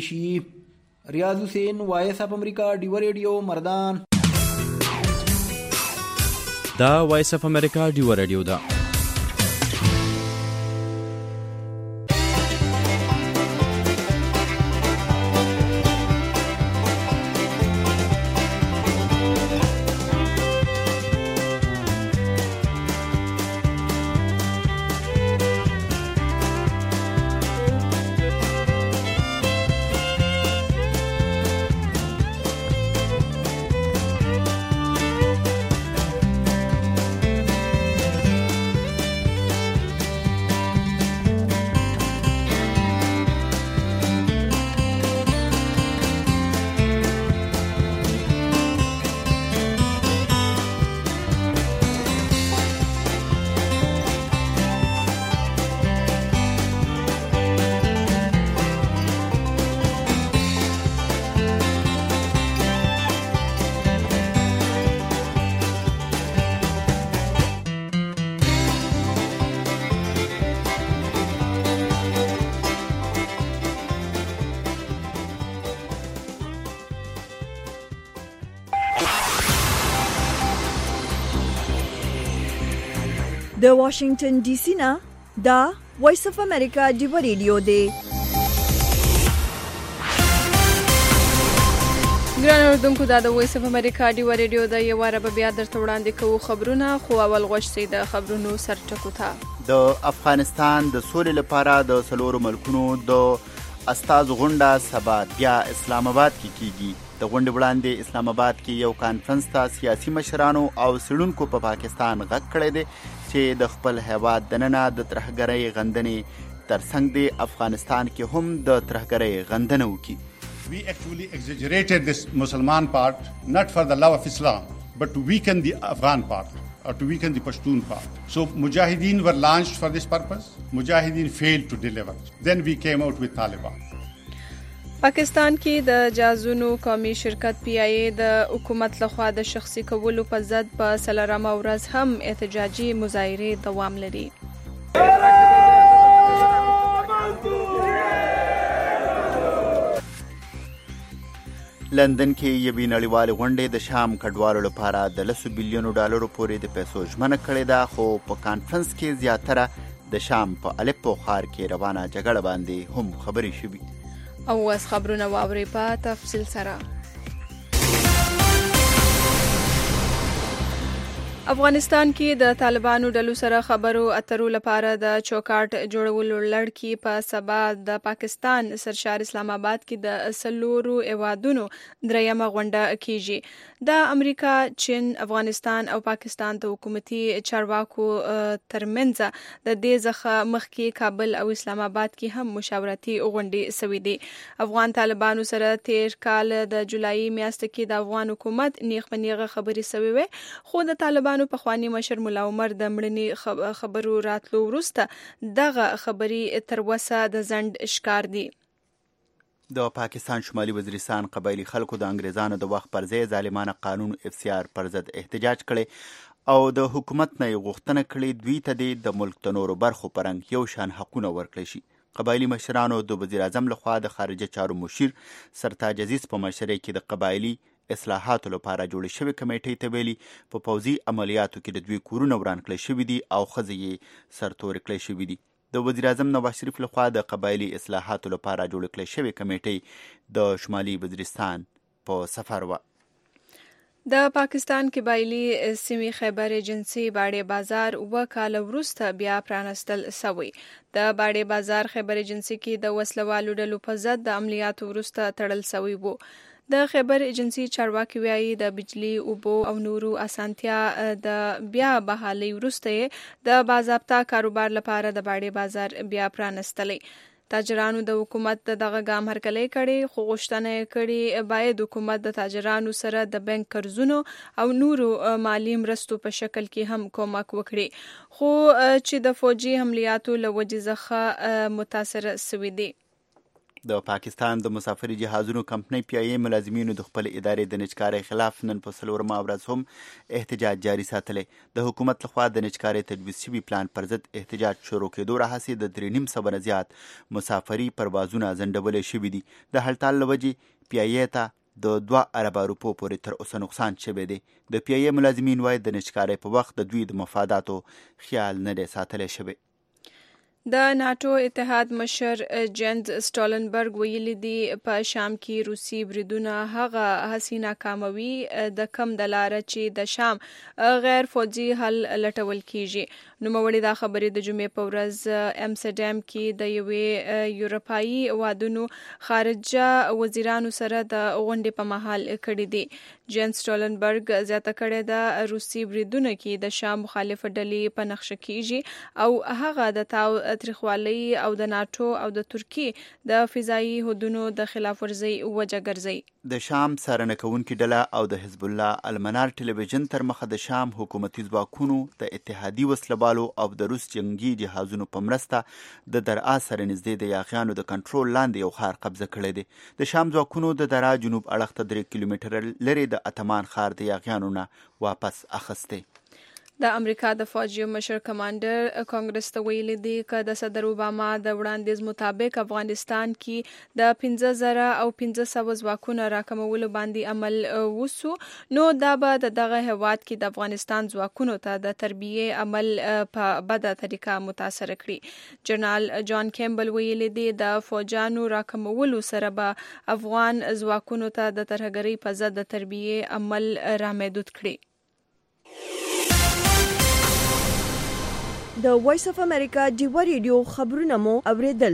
شي. ریاض حسین، وایس اف امریکا، ډیوا رادیو، مردان. دا وایس اف امریکا ډیوا رادیو ده. د واشنگټن ډي سي نه دا وایس اف امریکا دی ریډیو دی. ګران اوردونکو دا د وایس اف امریکا دی ریډیو د یو عربه بیا درته وړاندې کوو خبرونه، خو اول غوښتي د خبرونو سرټکو ته. د افغانستان د سولې لپاره د څلورو ملکونو د استازو غونډه سبا بیا اسلام آباد کې کیږي. د غونډې وړاندې اسلام آباد کې یو کانفرنس ته سیاسي مشرانو او څېړونکو په پاکستان غږ کړی دی چې د خپل هیواد دننه د ترهګرۍ غندنې ترڅنګ دی افغانستان کې هم د ترهګرۍ غندنه وکړي. We actually exaggerated this Musliman part, not for the love of Islam, but to weaken the Afghan part, or to weaken the Pashtun part. So Mujahideen were launched for this purpose. Mujahideen failed to deliver. Then we came out with Taliban. پاکستان کې د جازونو قومي شرکت پی آی ای د حکومت لخوا د شخصي کولو په ضد په څلورمه ورځ هم احتجاجي مظاهرې دوام لري. لندن کې یوې نړیوالې غونډې د شام کډوالو لپاره د $10 بلیون پورې د پیسو ژمنه کړې ده، خو په کانفرنس کې زیاتره د شام په الیپو ښار کې روانه جګړه باندې هم خبرې شوي. او اوس خبرونه واورئ په تفصیل سره. افغانستان کې د طالبانو ډلو سره خبرو اترو لپاره د چوکاټ جوړولو لړ کې په سبا د پاکستان سرشار اسلام آباد کې د څلورو هیوادونو دریمه غونډه کیږي. د امریکا، چین، افغانستان او پاکستان د حکومتي چارواکو ترمنځ د دې ځخه مخکې کابل او اسلام آباد کې هم مشاورتي غونډې سوي دي. افغان طالبانو سره تیر کال د جولای میاشت کې د افغان حکومت نیغ په نیغه خبرې سوي وي، خو د طالبانو پخوانی مشر مولا عمر د مړنی خبرو راتلو وروسته دغه خبري تر وسه د زند ښکار دي. د پاکستان شمالي وزیرستان قبایلی خلکو د انګریزانو د وخت پر ځای ظالمانه قانون FCR پر ضد احتجاج کړي او د حکومت نه غوښتنه کړې دوی ته د ملک د نورو برخو پرنګ یو شان حقونه ورکړي شي. قبایلی مشرانو د وزیر اعظم لخوا د خارجه چارو مشیر سرتاج عزیز په مشرۍ کې د قبایلی اصلاحاتو لپاره جوړې شوې کمیټې ته ویلي په پوځي عملیاتو کې د دوی کورونه وران کړی شوي دي او ښځې یې سرتورې کړی شوي دي. د وزیر اعظم نواز شریف لخوا د قبایلی اصلاحاتو لپاره جوړې کړی شوې کمیټې د شمالي وزیرستان په سفر وه. د پاکستان قبایلی سیمې خیبر ایجنسي باډې بازار 2 کال وروسته بیا پرانستل شوی. د باډې بازار خیبر ایجنسي کې د وسلوالو ډلو په ضد د عملیاتو وروسته تړل شوی وو. د خیبر ایجنسي چارواکي وایي د بجلی، اوبو او نورو اسانتیا د بیا بحالي وروسته د باضابطه کاروبار لپاره د باډې بازار بیا پرانستلی. تاجرانو د حکومت دغه ګام هرکلی کړي، خو غوښتنه کړي باید حکومت د تاجرانو سره د بانک قرضونو او نورو مالی مرستو په شکل کې هم کومک وکړي، خو چې د فوجي حملیاتو له وجې څخه متاثر شوي دي. د پاکستان د مسافري جهازونو کمپنۍ پی آی ای ملازمینو د خپل ادارې د نجکارۍ خلاف نن په څلورمه ورځ هم احتجاج جاري ساتلی. د حکومت لخوا د نجکارۍ تجویز شوي پلان پر ضد احتجاج شروع کېدو راهیسې د 3.5 نه زیات مسافري پروازونه ځنډولی شوي دي. د هړتال له وجې پی آی ای ته د 2 اربه روپو پورې تر اوسه نقصان شوی دی. د پی آی ای ملازمین وایي د نجکارۍ په وخت د دوی د مفاداتو خیال نه دی ساتلی شوی. د ناتو اتحاد مشر جینز سټولنبرګ ویلي دي په شام کې روسي بریدونه هغه هڅې ناکاموي د کم د لاره چې د شام غیر فوجي حل لټول کیږي. نوموړي دا خبرې د جمعې په ورځ امسټرډام کې د یوې یورپایي هیوادونو خارجه وزیرانو سره د غونډې په مهال کړې دي. جینز سټولنبرګ زیاته کړې ده روسي بریدونه کې د شام مخالف ډلې په نقشه کیږي او هغه د تاریخوالۍ او د ناتو او د ترکیې د فضایي حدودو د خلاف ورزۍ وجه ګرځي. د شام څارنه کوونکې ډله او د حزب الله المنار ټلویزیون تر مخه د شام حکومتي ځواکونو د اتحادي وسلوالو او د روس جنگي جهازونو په مرسته د درعا سره نږدې د یاغیانو د کنټرول لاندې یو ښار قبضه کړی دی. د شام ځواکونو د درعا جنوب اړخ ته 3 کیلومتره لرې د اتمان ښار د یاغیانو نه واپس اخیستی. د امریکا د فوجي مشر کمانډر کانګرس ته ویلي دی چې د صدر اوباما د وړاندیز مطابق افغانستان کې د 15,000 او 500 ځواکونو راکمولو باندې عمل وسو نو دا به دغه هیواد کې د افغانستان ځواکونو ته د تربیه عمل په بده طریقه متاثر کړي. جنرال جان کیمبل ویلي دی د فوجانو راکمولو سره به افغان ځواکونو ته د ترهګرۍ په ضد د تربیه عمل رامحدود کړي. د وایس اف امریکا ډیوا ریډیو خبرونه مو اوریدل.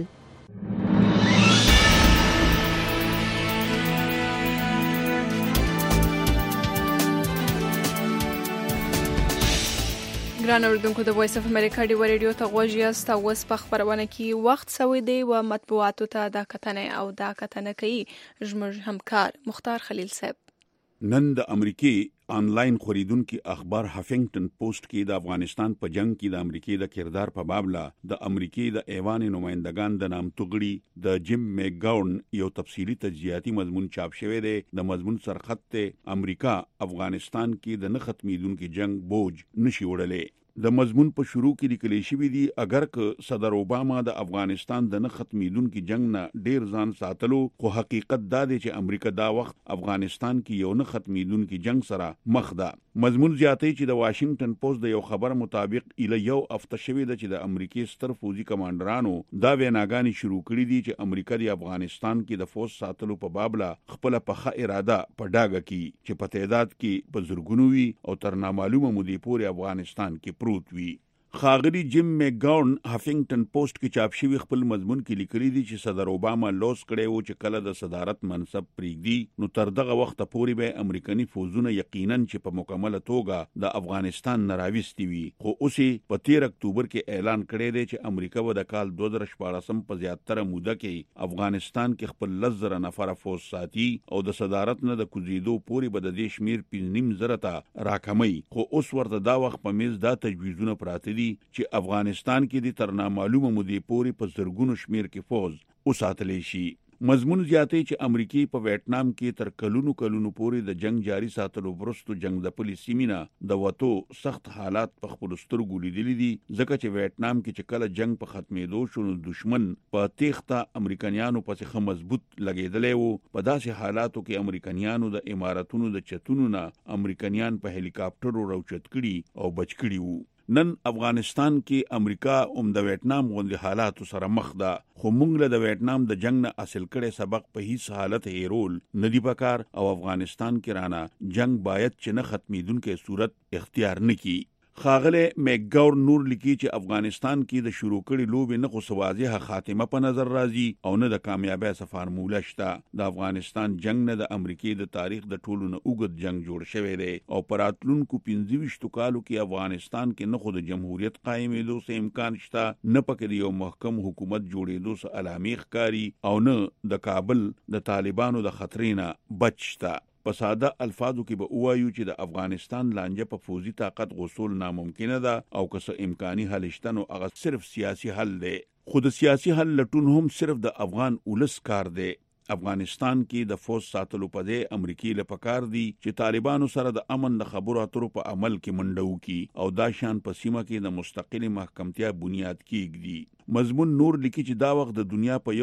ګران اوریدونکو د وایس اف امریکا ډیوا ریډیو ته غوږ یاست. اوس په خبرونه کې وخت سوی دی و مطبوعاتو ته دا کتنه او دا کتنه کوي زموږ همکار مختار خلیل صاحب. نن د امریکای آنلاین خریدونکو اخبار هافنگټن پوسټ کې د افغانستان په جنگ کې د امریکای د کردار په باب لا د امریکای د ایوان نمائندگان د نام توغړي د جیم میکګاون یو تفصیلی تجزیاتی مضمون چاپ شوی دی. د مضمون سرخط ته امریکا افغانستان کې د نه ختمیدونکو جنگ بوج نشي وړلې. د مضمون په شروع کې لیکل شوی دی اگر که صدر اوباما د افغانستان د نه ختمیدونکو جنگ نه ډیر ځان ساتلو خو حقیقت دا دی چې امریکا دا وخت افغانستان کې یو نه ختمیدونکو جنگ سره مخ ده. مضمون زیاتوي چې د واشنگټن پوسټ د یو خبر مطابق اله یو هفته شوی دی چې د امریکای ستر فوجي کمانډرانو دا ویناګانی شروع کړې دي چې امریکا د افغانستان کې د فوج ساتلو په باب لا خپل پخه اراده په ډاګه کې چې په تعداد کې په زرګونو وي او تر نامعلومه مودې پورې افغانستان کې پروت وي. خاغلی جیم میکګاون هافنگټن پوسټ کې چاپ شوی خپل مضمون کې لیکلي دي چې صدر اوباما لوس کړی و چې کله د صدارت منصب پریږدي نو تر دغه وخت پورې به امریکایي فوجونه یقینا چې په مکمله توګه د افغانستان نراويستي وي. خو اوسې په 13 اکتوبر کې اعلان کړی دی چې امریکا به د کال 2014 په زیاتره موده کې افغانستان کې خپل 10,000 نفر فوج ساتي او د صدارت نه د کوزیدو پورې به د دې شمیر 5.5 ته راکمي. خو اوس ورته دا وخت په میز دا تجویزونه پراته دي چې افغانستان کې د تر نامعلومه مودې پورې په زرګونو شمیر کې فوج وساتلی شي. مضمون زیاتوي چې امریکای په ویتنام کې تر کلونو پورې د جنگ جاری ساتلو وروسته جنگ د پولیسي مینا د وټو سخت حالات په خپل سترګو لیدلي دي ځکه چې ویتنام کې چې کله جنگ په ختمېدو شو نو دشمن په تیښته امریکایانو پسې خه مضبوط لګیدلی وو. په داسې حالاتو کې امریکایانو د اماراتونو د چتونو نه امریکایان په هلیکاپټرو راوچت کړي او بچ کړي وو. نن افغانستان کې امریکا د ویتنام غوندي حالاتو سره مخ ده خو موږ له د ویتنام د جنگ نه حاصل کړي سبق په هیڅ حالت هیرول ندی پکار او افغانستان کې رانه جنگ باید چې نه ختمیدونکو صورت اختیار نکړي. خاغله میکګاور نور لیکي چې افغانستان کې د شروع کړي لوبې نه خو سوازه خاتمه په نظر راځي او نه د کامیابی فارموله شته. د افغانستان جنگ نه د امریکای د تاریخ د ټولو نه اوږد جنگ جوړ شوی دی او پراتلونکو 25 کالو کې افغانستان کې نه خو د جمهوریت قائمېدو څه امکان شته نه پکې یو محکم حکومت جوړېدو څه علامه ښکاری او نه د کابل د طالبانو د خطرینه بچتا. په ساده الفاظو کې به وایو چې د افغانستان لانجه په فوزي طاقت غوصول ناممکن ده او که څه امکاني حل شته نو هغه صرف سیاسي حل دی. خو د سیاسي حل لټون هم صرف د افغان ولس کار دی. افغانستان کې د فوج ساتلو په دې امریکای له پکار دي چې طالبانو سره د امن د خبرو اترو په عمل کې منډو کی او دا شان په سیمه کې د مستقلی محکمتیا بنیاد کېږي. مضمون نور لیکي چې دا وخت د دنیا په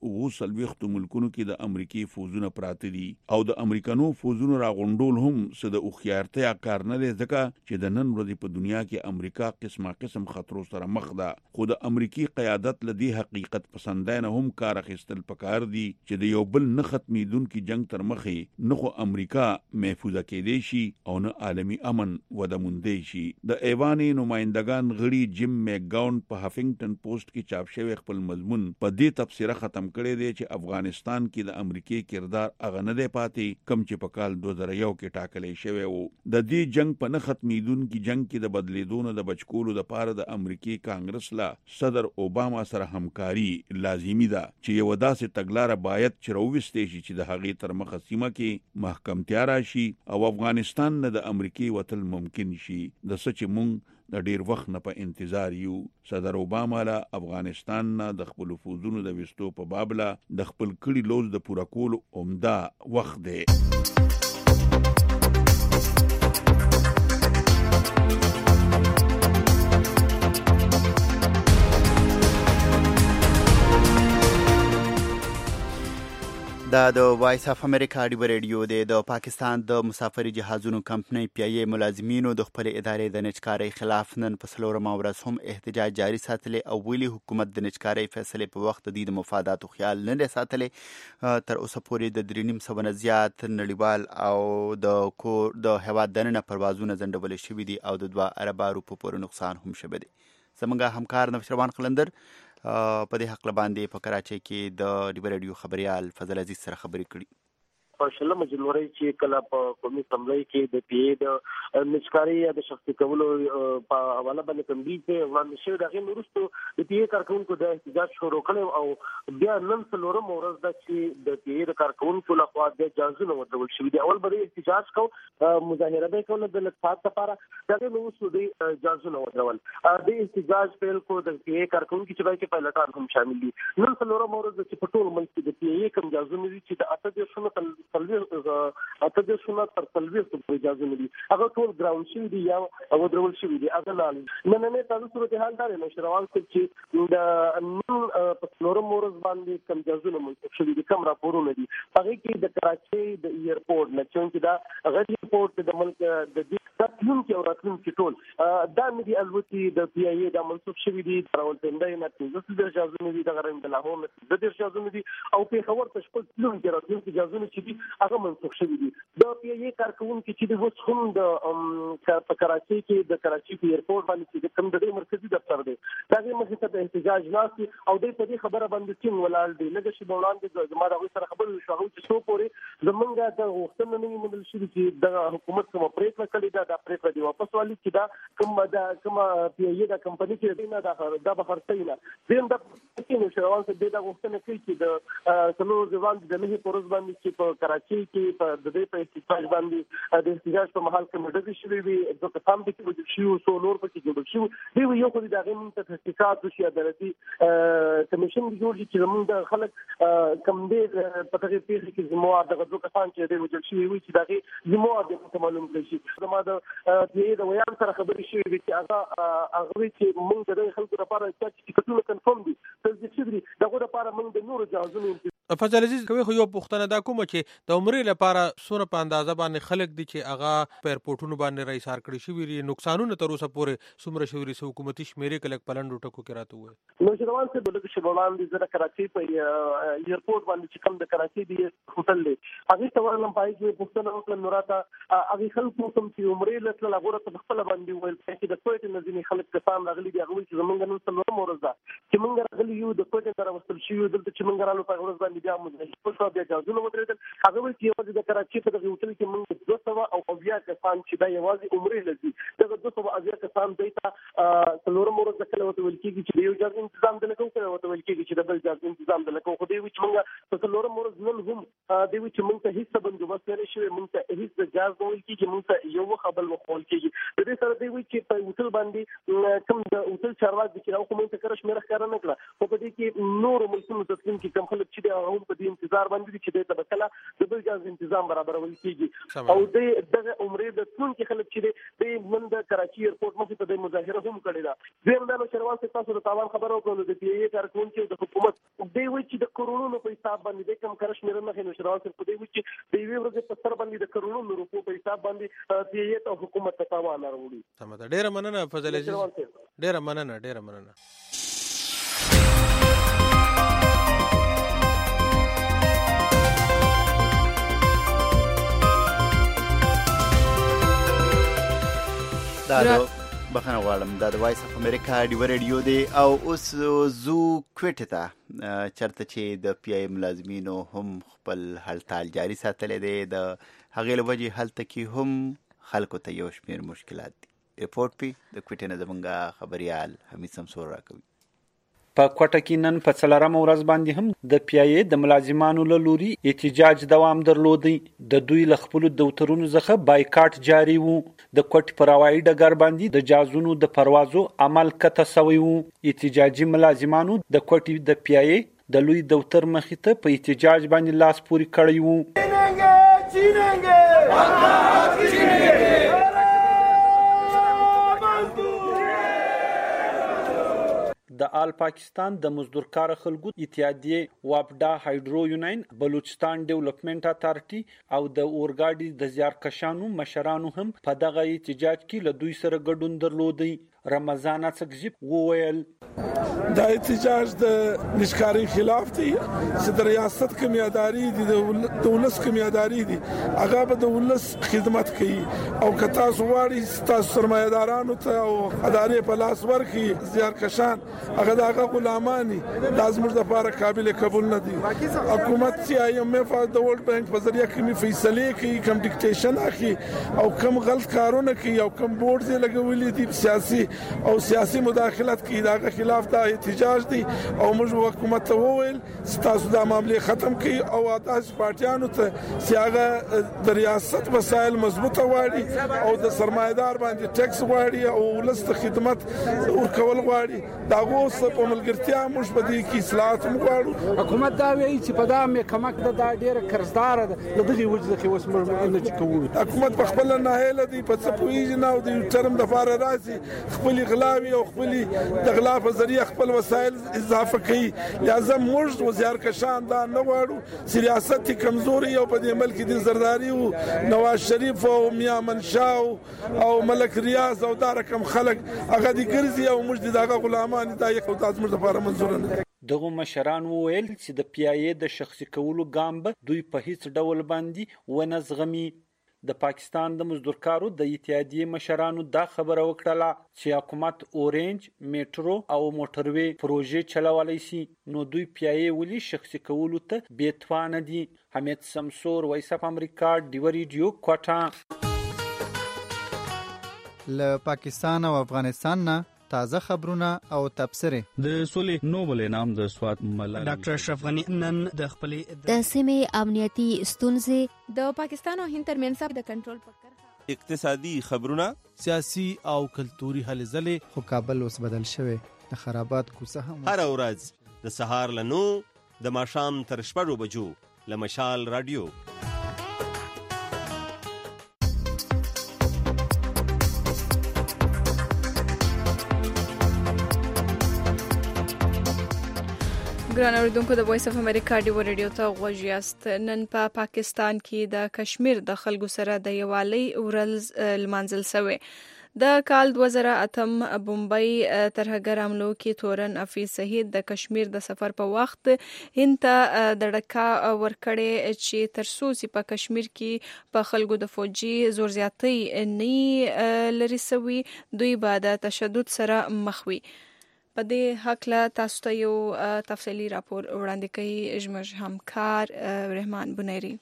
120 ملکونو کې د امریکای فوجونه پراته دي او د امریکانو فوجونو راغونډول هم څه د اوخیارتیا کار نه دی ځکه چې د نن ورځې په دنیا کې امریکا قسم خطرو سره مخ ده. خو د امریکای قیادت لدی حقیقت پسندانه هم کار اخیستل پکار دي چې د یو بل نه ختمیدونکو جنگ تر مخې نه خو امریکا محفوظه کېدی شي او نه عالمی امن وده موندي شي. د ایوان نمائندگان غړي جیم میکګاون په هافنگټن پوسټ کې چاپ شوی خپل مضمون په دې تفسیره ختم کړی دی چې افغانستان کې د امریکای کردار هغه نه دی پاتې کم چې په کال 2001 کې ټاکلې شوی وو. د دې جنگ په نه ختمیدونکو جنگ کې د بدلیدونو د بچکولو د پاره د امریکای کانګرس لا صدر اوباما سره همکاري لازمی ده چې یو داسې تګلارې باید چرويستې شي چې د هغې تر مخه سیمه کې محکمتیا راشي او افغانستان نه د امریکای وتل ممکن شي. د سچ مونږ د ډیر وخت نه په انتظار یو. صدر اوباما له افغانستان نه د خپل فوجونو د وستو په باب له د خپل کړي لوز د پوره کولو عمده وخت دی. د وایس اف امریکا ډیو ریډیو د پاکستان د مسافري جهازونو کمپنۍ پیایي ملازمینو د خپل ادارې د نچکارۍ خلاف نن په څلورمه ورځ هم احتجاج جاري ساتلی او ویلي حکومت د نچکارۍ فیصلې په وخت د مفاداتو خیال نه دی ساتلی. تر اوسه پورې د 3.5 نه زیات نړیوال او د هیواد دننه پروازونه ځنډول شوي دي او د 2 اربه روپو پورې نقصان هم شوی دی. زموږ همکار نوشروان قلندر په دې حق باندې په کراچۍ کې د ډیو ریډیو خبريال فضل عزیز سره خبرې کړي. په شلمه جنوري چې کله په قومي اسمبلی کې د پی د نشکاري یا د شخصي کولو په حواله باندې تنبیه ته وړاندې شوی دغه وروسته د پی کارکونکو د احتجاج شروع کړو او بیا نن څلورم ورځ د چې د پی د کارکونکو لخوا د جازونه ورکول شوی دی. اول به احتجاج کو مظاهره به کوله د لکات لپاره دغه وروسته د جازونه ورکول د احتجاج پیل کو د پی کارکونکو چې باید پایلټان هم شامل دي. نن څلورم ورځ چې په ټول ملک د پی کوم جازونه دي چې د 8 اته شونه تر 30 په اجازه نه دي هغه ټول ګراوند شوی دي یا او درول شوی دي. هغه نه تاسو صورت حال دا نه شروان چې د نن په نورم مورز باندې کم جازونه مو شوی دي کم راپورونه دي. هغه کې د کراچۍ د ایرپورټ نه چې دا غټ ایرپورټ د ملک د دې تطلیم کې او راتلون کې ټول دا مدي الوتي د پی ای د منسوخ شوی دي راولتنده نه تاسو د اجازه دي د غرم د لاهور نه د اجازه دي او په خبر تشکل تلون کې راتلون کې اجازه چې هغه منسوخ شوی دي. د پی ای کارکونکو چې د وڅ هم د کراچۍ کې د کراچۍ په ایرپورټ باندې چې کوم د مرکزی دفتر دی دغه مخه ته احتجاج ناسي او د په خبره باندې چې ولال دی لږ شي وړاندې زما د سره خبرو شو چې څو پورې زمونږ د غوښتنه نه مندل شي چې د حکومت کوم پریکړه کړې ده د پریکړه دی واپس والی چې دا کوم پی ای د کمپنی کې نه دا بخرتینا دیم د کې نشوان څه د غوښتنه کوي چې د څلو ځوان د نه پروز باندې چې په کراچۍ کې په د دې په احتجاج باندې د احتجاج په محل کې مدد شوی وي د قسم د کې د شیو سو نور په کې جوړ شو دی یو خو د هغه من ته تحقیقات وشي عدالتي کمیشن جوړ چې زموږ د خلک کم دې په دغه پیښه کې زموږ د غوښتنو کسان چې د وجل شي وي چې دغه زموږ د معلوم کړي زموږ د ویان سره خبرې شوې دي چې هغه چې موږ د خلکو لپاره چې کتونه کنفرم دي تصدیق شوی دغه لپاره موږ د نورو جوازونو فضل عزیز کوي خو یو پښتنه دا کوم چې د عمرې لپاره سونه په اندازه باندې خلک دي چې هغه په ایرپورټونو باندې رئیسار کړی شي ویری نقصانونه تر اوسه پورې سمره شوري حکومتي شمیرې کلک پلندو ټکو کې راته وي. نو شروان څه بلګ شبولان دي زره کراچۍ په ایرپورټ باندې چې کوم د کراچۍ دی هوټل دی هغه تورلم پای کې پښتنه وکړه نوراته هغه خلکو کوم چې عمرې لته لغوره په خپل باندې ویل چې د کوټ نظینی خلک کسان راغلي دي هغه چې زمونږ نن څلور مورز ده چې مونږ راغلي یو د کوټ سره وصل شي دلته چې مونږ رالو په ورځ باندې بیا موږ په بیا جازونه ودرېدل هغه وایي چې د کراچۍ په دغه هوټل کې موږ 200 او بیا کسان چې دا یوازې عمرې لذي دغه 200 او بیا کسان دیتا څلور مورز د کله وته ولکې چې یو جاز تنظیم د لکو کړو وته ولکې چې د بل جاز تنظیم د لکو خو دی چې موږ په څلور مورز نن هم دی چې موږ ته هیڅ بندوبست نه شوی موږ ته هیڅ جاز ولکې چې موږ ته یو خبر وخول کېږي د دې سره دی چې په هوټل باندې کوم د هوټل چارواکي چې راو کوم ته کرش مې راخاره نه کړه خو په دې کې نور ملکونو تسلیم کې کم خلک چې هغه په دې انتظار باندې چې د تبکله د بل جاز تنظیم برابرول کېږي او دغه عمرې د ټول کې خلک چې د من د کراچۍ ایرپورټ مخې ته د مظاهره هم کړې ده زم دا نو شروان څخه تاسو د تاوان خبرو کولو د پی ای کارکونکو د حکومت دی وی چې د کرونو په حساب باندې د کم کرش مې نه خنو شروان څخه دی وی چې د وی ورځې په سر باندې د کرونو روپو په حساب باندې پی ای ته حکومت ته تاوان راوړي. سم ده ډیره مننه فضل عزیز ډیره مننه. دا بخنه غواړم دا د وایس اف امریکا ډیو ریډیو دی او اوس زو کوټه ته چرته چې د پی ای ملازمینو هم خپل هړتال جاری ساتلی دی د هغې له وجې هلته کې هم خلکو ته یو شمېر مشکلات دي. ریپورټ پی د کوټې نه زموږ خبریال حمید سمسور راکوي. په کوټه کې نن په څلورمه ورځ باندې هم د پی ای د ملازمانو له لوري احتجاج دوام درلودی. د دوی له خپل دفترونو څخه بایکاټ جاری وو. د کوټ پر هوایي ډګر باندې د جازونو د پروازو عمل کته سوی وو. احتجاجي ملازمانو د کوټ د پی ای د لوی دفتر مخې ته په احتجاج باندې لاس پوري کړی وو. د آل پاکستان د مزدورکار خلکو اتحادیه وابډا هایډرو یونین بلوچستان ډیولپمنٹ اتارټي او د اورګاډي د زیارکشانو مشرانو هم په دغه احتجاج کې له دوی سره ګډون درلودی. رمضان اڅکزی وویل دا احتجاج د نشکاری خلاف دی چې د ریاست کمیاداری دي د ولس کمیاداری دي هغه به د ولس خدمت کوي او که تاسو غواړئ تاسو سرمایه‌دارانو ته او ادارې په لاس ورکړي زیارکشان هغه دغه غلامانی د زموږ لپاره قابل قبول نه دي. حکومت چې IMF او د ورلد بانک په ذریعہ کومي فیصله کوي کوم ډیکټیشن اخلي او کوم غلط کارونه کوي او کوم بورډ یې لګولې دي سیاسي او سیاسي مداخلت کوي دغه خلاف دا احتجاج دی او موږ حکومت ته وویل تاسو دا معاملې ختم کړئ او تاسو پارټیانو ته چې هغه د ریاست وسایل مضبوطه واړي او د سرمایدار باندې ټیکس واړي او ولست خدمت ورکول واړي دا اوس په ملګرتیا موږ په دې کې اصلاحات غواړو. حکومت دا وایي چې په دا مې کمک د ډېر قرضدار د دغه وجه کې اوس موږ نه کوو. حکومت په خپل نه هله دی په څه پوهیږي نه او د ټرم د فار راځي خپل غلاوي او خپل د غلا په ذریعہ خپل وسایل اضافه کوي. لہذا موږ وزیرکشان دا نه غواړو چې ریاست کمزوري او په دې ملک د زرداری او نواز شریف او میاں منشاه او ملک ریاض او دا رقم خلک هغه دي ګرځي او موږ دغه غلامان دا یو تاسو موږ لپاره منظور نه. دغه مشران وویل چې د PIA د شخصي کولو ګام به دوی په هیڅ ډول باندې ونه زغمي. د پاکستان د مزدورکارو د اتحادیې مشرانو دا خبره وکړه چې حکومت اورنج میټرو او موټروي پروژې چلولای شي نو دوی PIA ولې شخصي کولو ته بیتوانه دي. حمید سمسور وایس اف امریکا ډیو ریډیو کوټا. له پاکستان او افغانستان نه تازه خبرونه او تبصره. د سولې نوبل انعام د سوات ملالۍ ډاکټر اشرف غنی نن د خپلې د سیمې امنیتي ستونزې د پاکستان او هند ترمنځ د کنټرول په کرښه اقتصادي خبرونه سیاسي او کلتوري هلې ځلې خو کابل اوس بدل شوی د خرابات کوڅه هم هر ورځ د سهار له 9 د ماښام تر 6 بجو له مشال رادیو. ګران اوریدونکو د وایس اف امریکا ډیو ریډیو ته غوږ یاست. نن په پاکستان کې د کشمیر د خلکو سره د یووالي ورځ لمانځل شوې. د کال 2008 بمبئی ترهګر حملو کې تورن حفیظ شهید د کشمیر د سفر په وخت هند ته د ډکا ورکړې چې ترڅو چې په کشمیر کې په خلکو د فوجي زور زیاتی نه لري سوي دوی به د تشدد سره مخ وي. په دې حق له تاسو ته یو تفصیلی راپور وړاندې کوي زموږ همکار رحمان بنيري.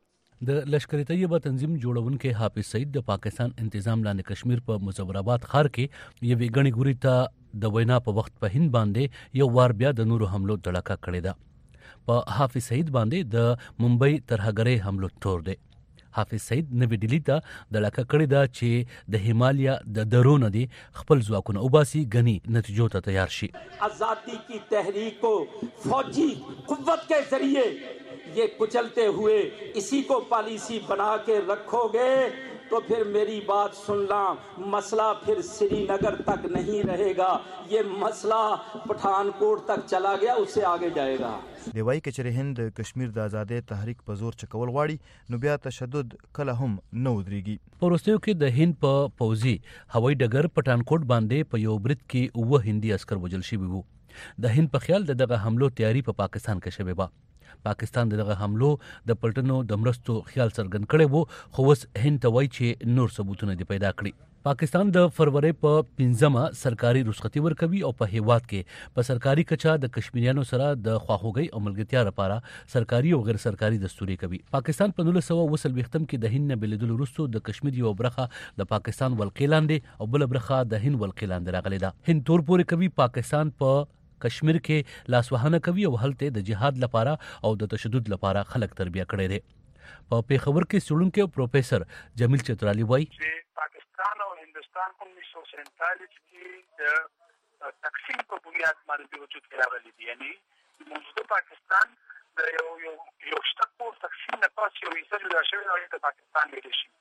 د لشکري طیبه تنظیم جوړونکو حافظ سعید د پاکستان انتظام لاندې کشمیر په مظفرآباد ښار کې یوې غني ګوري ته د وینا په وخت په هند باندې یو وار بیا د نورو حملو دړکا کړې ده. په حافظ سعید باندې د ممبئی ترهګرۍ حملو تور دی. حافظ سعید نوی ډیلی ته د لکه کړی دا چې د هیمالیا د درونه دی خپل ځواکونه وباسي غني نتیجو ته تیار شي. आजादी की तहरीक को फौजी कुव्वत के जरिए ये कुचलते हुए इसी को पॉलिसी बना के रखोगे तो फिर मेरी बात सुनना मसला फिर श्रीनगर तक नहीं रहेगा. ये मसला पठानकोट तक चला गया उससे आगे जाएगा. دی وایي که چېرې هند د کشمیر د ازادۍ تحریک په زور چکول غواړي نو بیا تشدد کله هم نه ودرېږي. په وروستیو کې د هند په پوځي هوایي ډګر پټانکوټ باندې په یو برید کې 9 هندي عسکر وژل شوي وو. د هند په خیال دغه حملو تیاری په پاکستان کې شوې وه. پاکستان دغه حملو د پلټنو د مرستو خیال څرګند کړي وو خو اوس هند ته وایي چې نور ثبوتونه دي پیدا کړي. پاکستان د فروری په 15مه سرکاري رخصتي ورکوي او په هیواد کې په سرکاري کچا د کشمیریانو سره د خواخوږي او ملګرتیا لپاره سرکاري او غیر سرکاري دستوري کوي. پاکستان په 1920 کې د هند نه بلیدل وروسته د کشمیر یو برخه د پاکستان ولقې لاندې او بل برخه د هند ولقې لاندې راغلي ده. هند تور پورې کوي پاکستان په کشمیر کې لاسوهنه کوي او هلته د جهاد لپاره او د تشدد لپاره خلک تربیه کړي دي. په پیښور کې څېړونکو پروفیسر جمیل چترالی وایي پاکستان او هندستان 1947 کې د تقسیم په بنیاد باندې وجود کې راغلي دي. یعنی موجوده پاکستان د یو شتکو تقسیم نه پاتې یو حصہ جوړ شوی او د پاکستان ویل شي.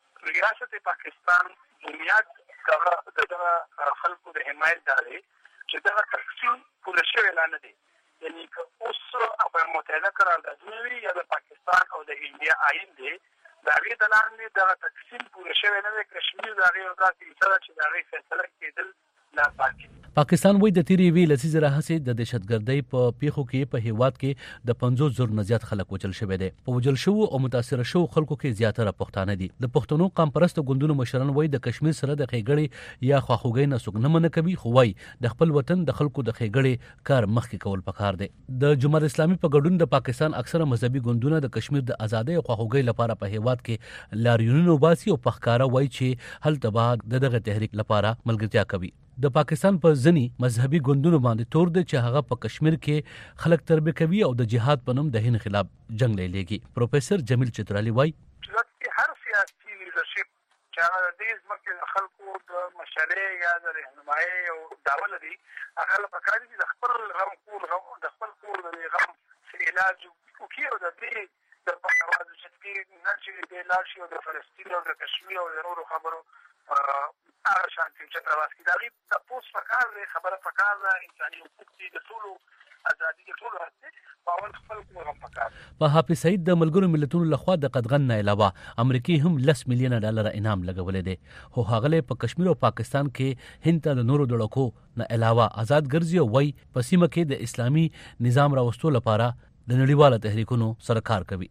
ریاست پاکستان بنیاد دغه خلکو د حمایت داري چې چې دا تقسیم پوره شوی لا نه دی. یعنی که اوس افغان متحده قراردادونه وي یا د پاکستان او د انډیا آئین دی د هغې د لاندې دغه تقسیم پوره شوی نه دی. کشمیر د هغې یو داسې حصه ده چې د هغې فیصله کېدل لا باقي. پاکستان وایي د تیرې یوې لسیزې راهیسې د دهشتګردۍ په پیښو کې په هیواد کې د 50,000 نه زیات خلک وژل شوي دي. په وژل شوو او متاثره شوو خلکو کې زیاتره پښتانه دي. د پښتنو قام پرسته ګوندونو مشران وایي د کشمیر سره د ښېګړې یا خواخوږۍ نه څوک نه منع کوي، خو وایي د خپل وطن د خلکو د ښېګړې کار مخکې کول پکار دی. د جمهوریت اسلامي په ګډون د پاکستان اکثره مذهبي ګوندونه د کشمیر د ازادۍ او خواخوږۍ لپاره په هیواد کې لاریونونه وباسي او په ښکاره وایي چې هلته به دغه تحریک لپاره ملګرتیا کوي. د پاکستان په ځینی مذهبي ګوندونو باندې تور دی چې هغه په کشمیر کې خلک تربیه کوي او د جهاد په نوم د هند خلاف جنگ لیږي. پروفیسور جمیل چترالی وایي هر سیاسي لیدرشپ چې هغه د دې ځمکې د خلکو د مشرۍ یا د رهنمایۍ او دعوه لري، هغه له پکار دي د خپل غم کور د خپل کور د غم علاج وکړي او د دې د پښتو چې نه چې د لاړ شي او د فلسطین او د کشمیر او د نورو خبرو هغه شانتي چې تراسي دا غي تاسو فکر لري خبره فکر ده انساني حقوق دي د ټولو ازادي د ټولو هڅه په اول خپل کوم فکر. په حافظ سعید د ملګرو ملتونو لخوا د قدغن نه علاوه امریکای هم $10 ملیون انعام لګولې دي، خو هغه په کشمیر او پاکستان کې هند ته د نورو دړکو نه علاوه آزاد ګرځي او وای په سیمه کې د اسلامي نظام راوستلو لپاره د نړیوالو تحریکونو سره کار کوي.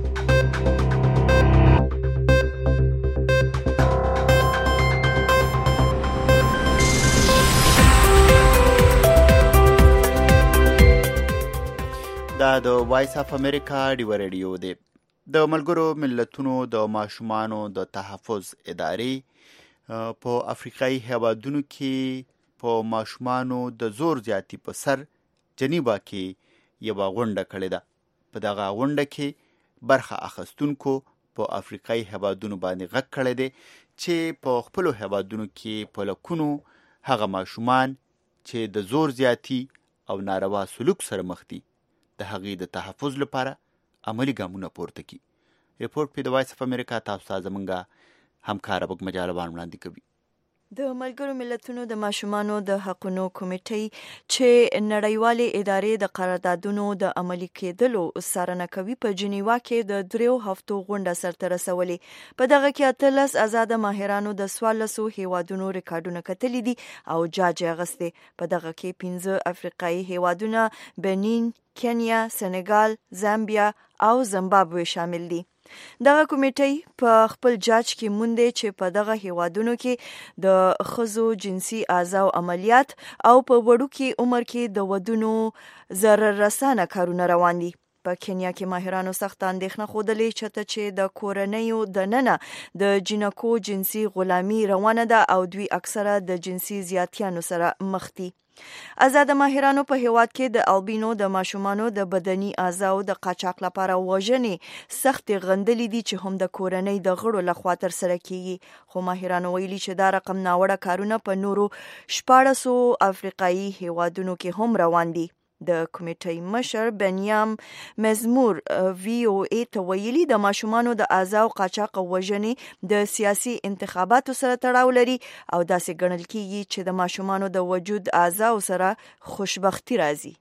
دا د وایس اف امریکا ډیو ریډیو دی. د ملګرو ملتونو د ماشومانو د تحفظ ادارې په افریقایي هیوادونو کې په ماشومانو د زور زیاتی په سر جنیوا کې یوه غونډه کړې ده. په دغه غونډه کې برخه اخیستونکو په افریقایي هیوادونو باندې غږ کړی دی چې په خپلو هیوادونو کې په لکونو هغه ماشومان چې د زور زیاتی او ناروا سلوک سره مخ دي د هغې د تحفظ لپاره عملي ګامونه پورته کړي. ریپورټ په د وایس اف امریکا تاسو ته زموږ همکاره بګمجالبان وړاندې کوي. د ملګرو ملتونو د ماشومانو د حقونو کمیټې چې نړیوالې ادارې د قراردادونو د عملي کېدلو څارنه کوي په جنیوا کې د 3 هفتو غونډه سرته رسولې. په دغه کې 13 آزاد ماهرانو د 14 هیوادونو ریکارډونه کتلي دي او جاج اغسته. په دغه کې 15 افریقایي هیوادونه بنین، کینیا، سنگال، زامبیا او زیمبابوې شامل دي. دغه کمیټې په خپل جاج کې موندې چې په دغه هیوادونو کې د ښځو جنسي اعضاء عملیات او په وړوکي عمر کې د ودونو ضرر رسانه کارونه روان دي. په کینیا کې ماهرانو سخت اندېښنه ښودلې چې د کورنیو دننه د جنکو جنسي غلامي روانه ده او دوی اکثره د جنسي زیاتیانو سره مخ دي. آزاد ماهرانو په هیواد کې د البینو د ماشومانو د بدني اعضاء د قاچاق لپاره وژنې سخت غندلې دي چې هم د کورنۍ د غړو لخوا تر سره کیږي. خو ماهرانو ویلي چې دا رقم ناوړه کارونه په نورو 14 افریقایي هیوادونو کې هم روان دي. د کمیټې مشر بنیام مزمور وی او ای ته ویلي د ماشومانو د اعضاء قاچاق او وژنې د سیاسي انتخاباتو سره تړاو لري او داسې ګڼل کیږي چې د ماشومانو د وجود اعضاء سره خوشبختی راځي.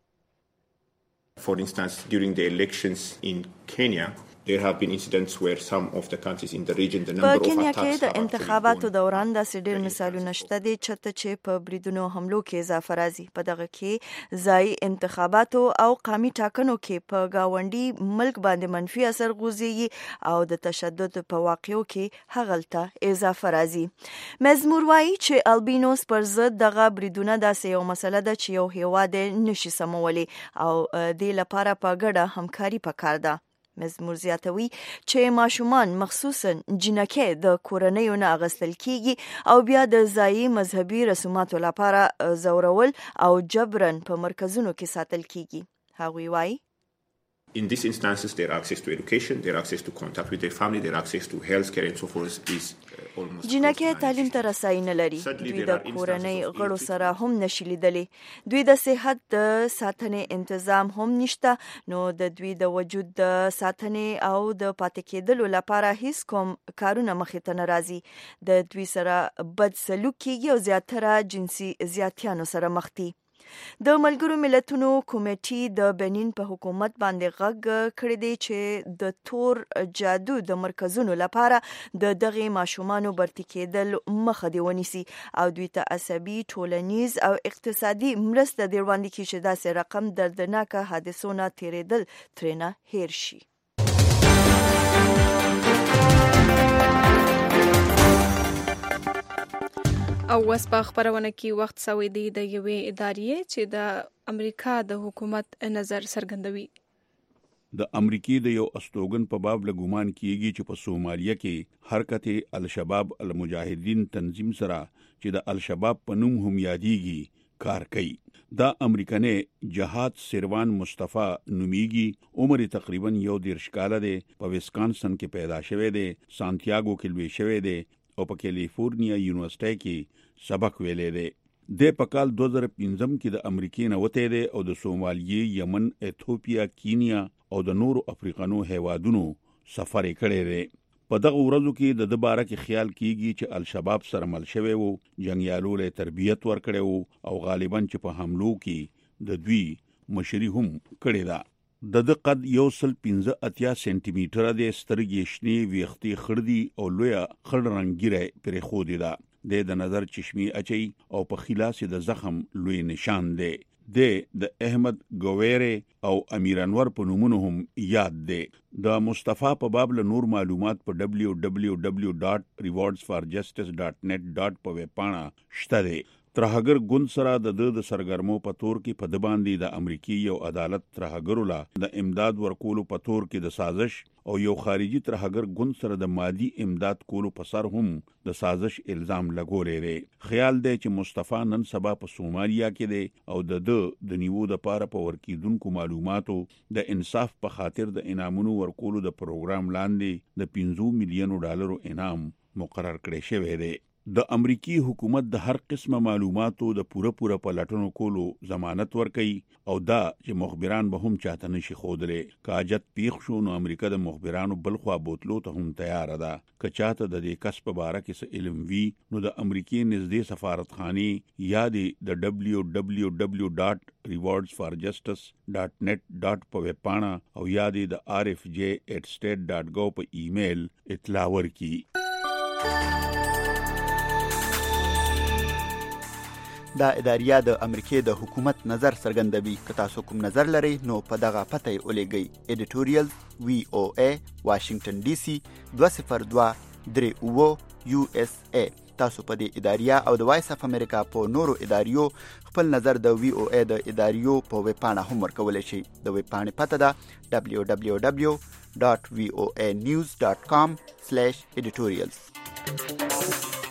For instance, during the elections in Kenya, there have been incidents where some of the countries in the region, the number of attacks have په کینیا کې د انتخاباتو دوران داسې ډېر مثالونه شته دي چې په بریدونو حملو کې اضافه راځي. په دغه کې ځای انتخاباتو او قومي ټاکنو کې په گاونډي ملک باندې منفي اثر غورځي او د تشدد په واقعو کې هغلته اضافه راځي. مزمور وایي چې البینوس پر ضد دغه بریدونه داسې یو مسله ده چې یو هیواد نشي سمولی او دې لپاره په ګډه همکاري پکار ده. مزمور زیاتوي چې ماشومان مخصوصا جنکې د کورنیو نه اغستل کیږي او بیا د ځایي مذهبي رسوماتو لپاره زورول او جبرن په مرکزونو کې ساتل کیږي. هغوی وایي in these instances their access to education, their access to contact with their family, their access to healthcare and so forth is almost جنکې تعلیم ته رسائی نه لري. دوی د کورنۍ غړو سره هم نشي لیدلی. دوی د صحت د ساتنې تنظیم هم نشته، نو د دوی د وجود د ساتنې او د پاتې کېدلو لپاره هیڅ کوم کارونه مخې ته نه راځي. د دوی سره بد سلوک کیږي او زیاتره جنسي زیاتیانو سره مخ دي. د ملګرو ملتونو کمیټې د بنین په حکومت باندې غږ کړی دی چې د تور جادو د مرکزونو لپاره د دغه ماشومانو برتی کېدل مخه دی ونیسي او دوی ته عصبي، ټولنیز او اقتصادي مرسته دی وړاندې کړي چې داسې رقم دردناکه حادثونه تیریدل ترېنه هیر شي. او وس په خبرونه کې وخت سوي دی د یوې ادارې چې د امریکا د حکومت نظر څرګندوي. د امریکای د یو استوګن په باب لګومان کیږي چې په سومالیا کې حرکت الشباب المجاهدین تنظیم سره چې د الشباب په نوم هم یادېږي کار کوي. دا امریکنه جهاد سروان مصطفی نومیږي، عمر تقریبا 11 کاله دی، په ویسکانسن کې پیدا شوی دی، سانتیاګو کې لوی شوی دی او په کیلیفورنیا یونیورسيټي کې سبق ویلې دی. د په کال 2015 کې د امریکای نه وته دی او د سومالیې، یمن، ایتھوپیا، کینیا او د نورو افریقانو هیوادونو سفر کړی دی. په دغه ورځو کې د باره کې خیال کیږي چې الشباب سره مل شوی وو، جنگیالو له تربیت ورکړي وو او غالبا چې په حملو کې د دوی مشري هم کړی دا. د قد 1.15 سانتي متر د سترګې شنی ویختي خړدي او لوی خړ رنگیره پرې خو دی دا. د نظر چشمي اچي او په خلاص د زخم لوی نشان دی. د احمد ګویره او امیر انور په نومونو هم یاد دی. د مصطفی په باب له نور معلومات په www.rewardsforjustice.net په ویب پاڼه شته دی. ترهګر ګوند سره د سرګرمو په تور کې په د باندې د امریکای یو عدالت ترهګرو لا د امداد ورکولو په تور کې د سازش او یو خارجي ترهګر ګوند سره د مادي امداد کولو په سر هم د سازش الزام لګولې دی. خیال دی چې مصطفی نن سبا په سومالیا کې دی او د نیوو د پاره په ورکیدونکو معلوماتو د انصاف په خاطر د انعامونو ورکولو د پروګرام لاندې د 5 میلیون ډالر انعام مقرر کړی شوی دی. د امریکای حکومت د هر قسمه معلوماتو د پوره پلټنو کولو ضمانت ورکړي او دا چې مخبران به هم چاته نشي خودلې. کاجت پیښ شو نو امریکا د مخبرانو بلخوا بوتلو ته هم تیار ده. که چاته د دې کس په باره کې څه علم وي نو د امریکای نږدې سفارتخانه یا د www.rewardsforjustice.net په ویب پاڼه او یا د rfj@state.gov په ایمیل اطلاع ورکړي. دا اداریه د امریکای د حکومت نظر څرګندوي. که تاسو کوم نظر لرئ نو په دغه پته ولېږئ. editorial VOA Washington DC 202-38 USA. تاسو په دې اداریه او د وایس اف امریکا په نورو اداریو خپل نظر د VOA د اداریو په ویب پاڼه هم ورکولی شئ. د ویب پاڼې پته ده www.voanews.com/editorials.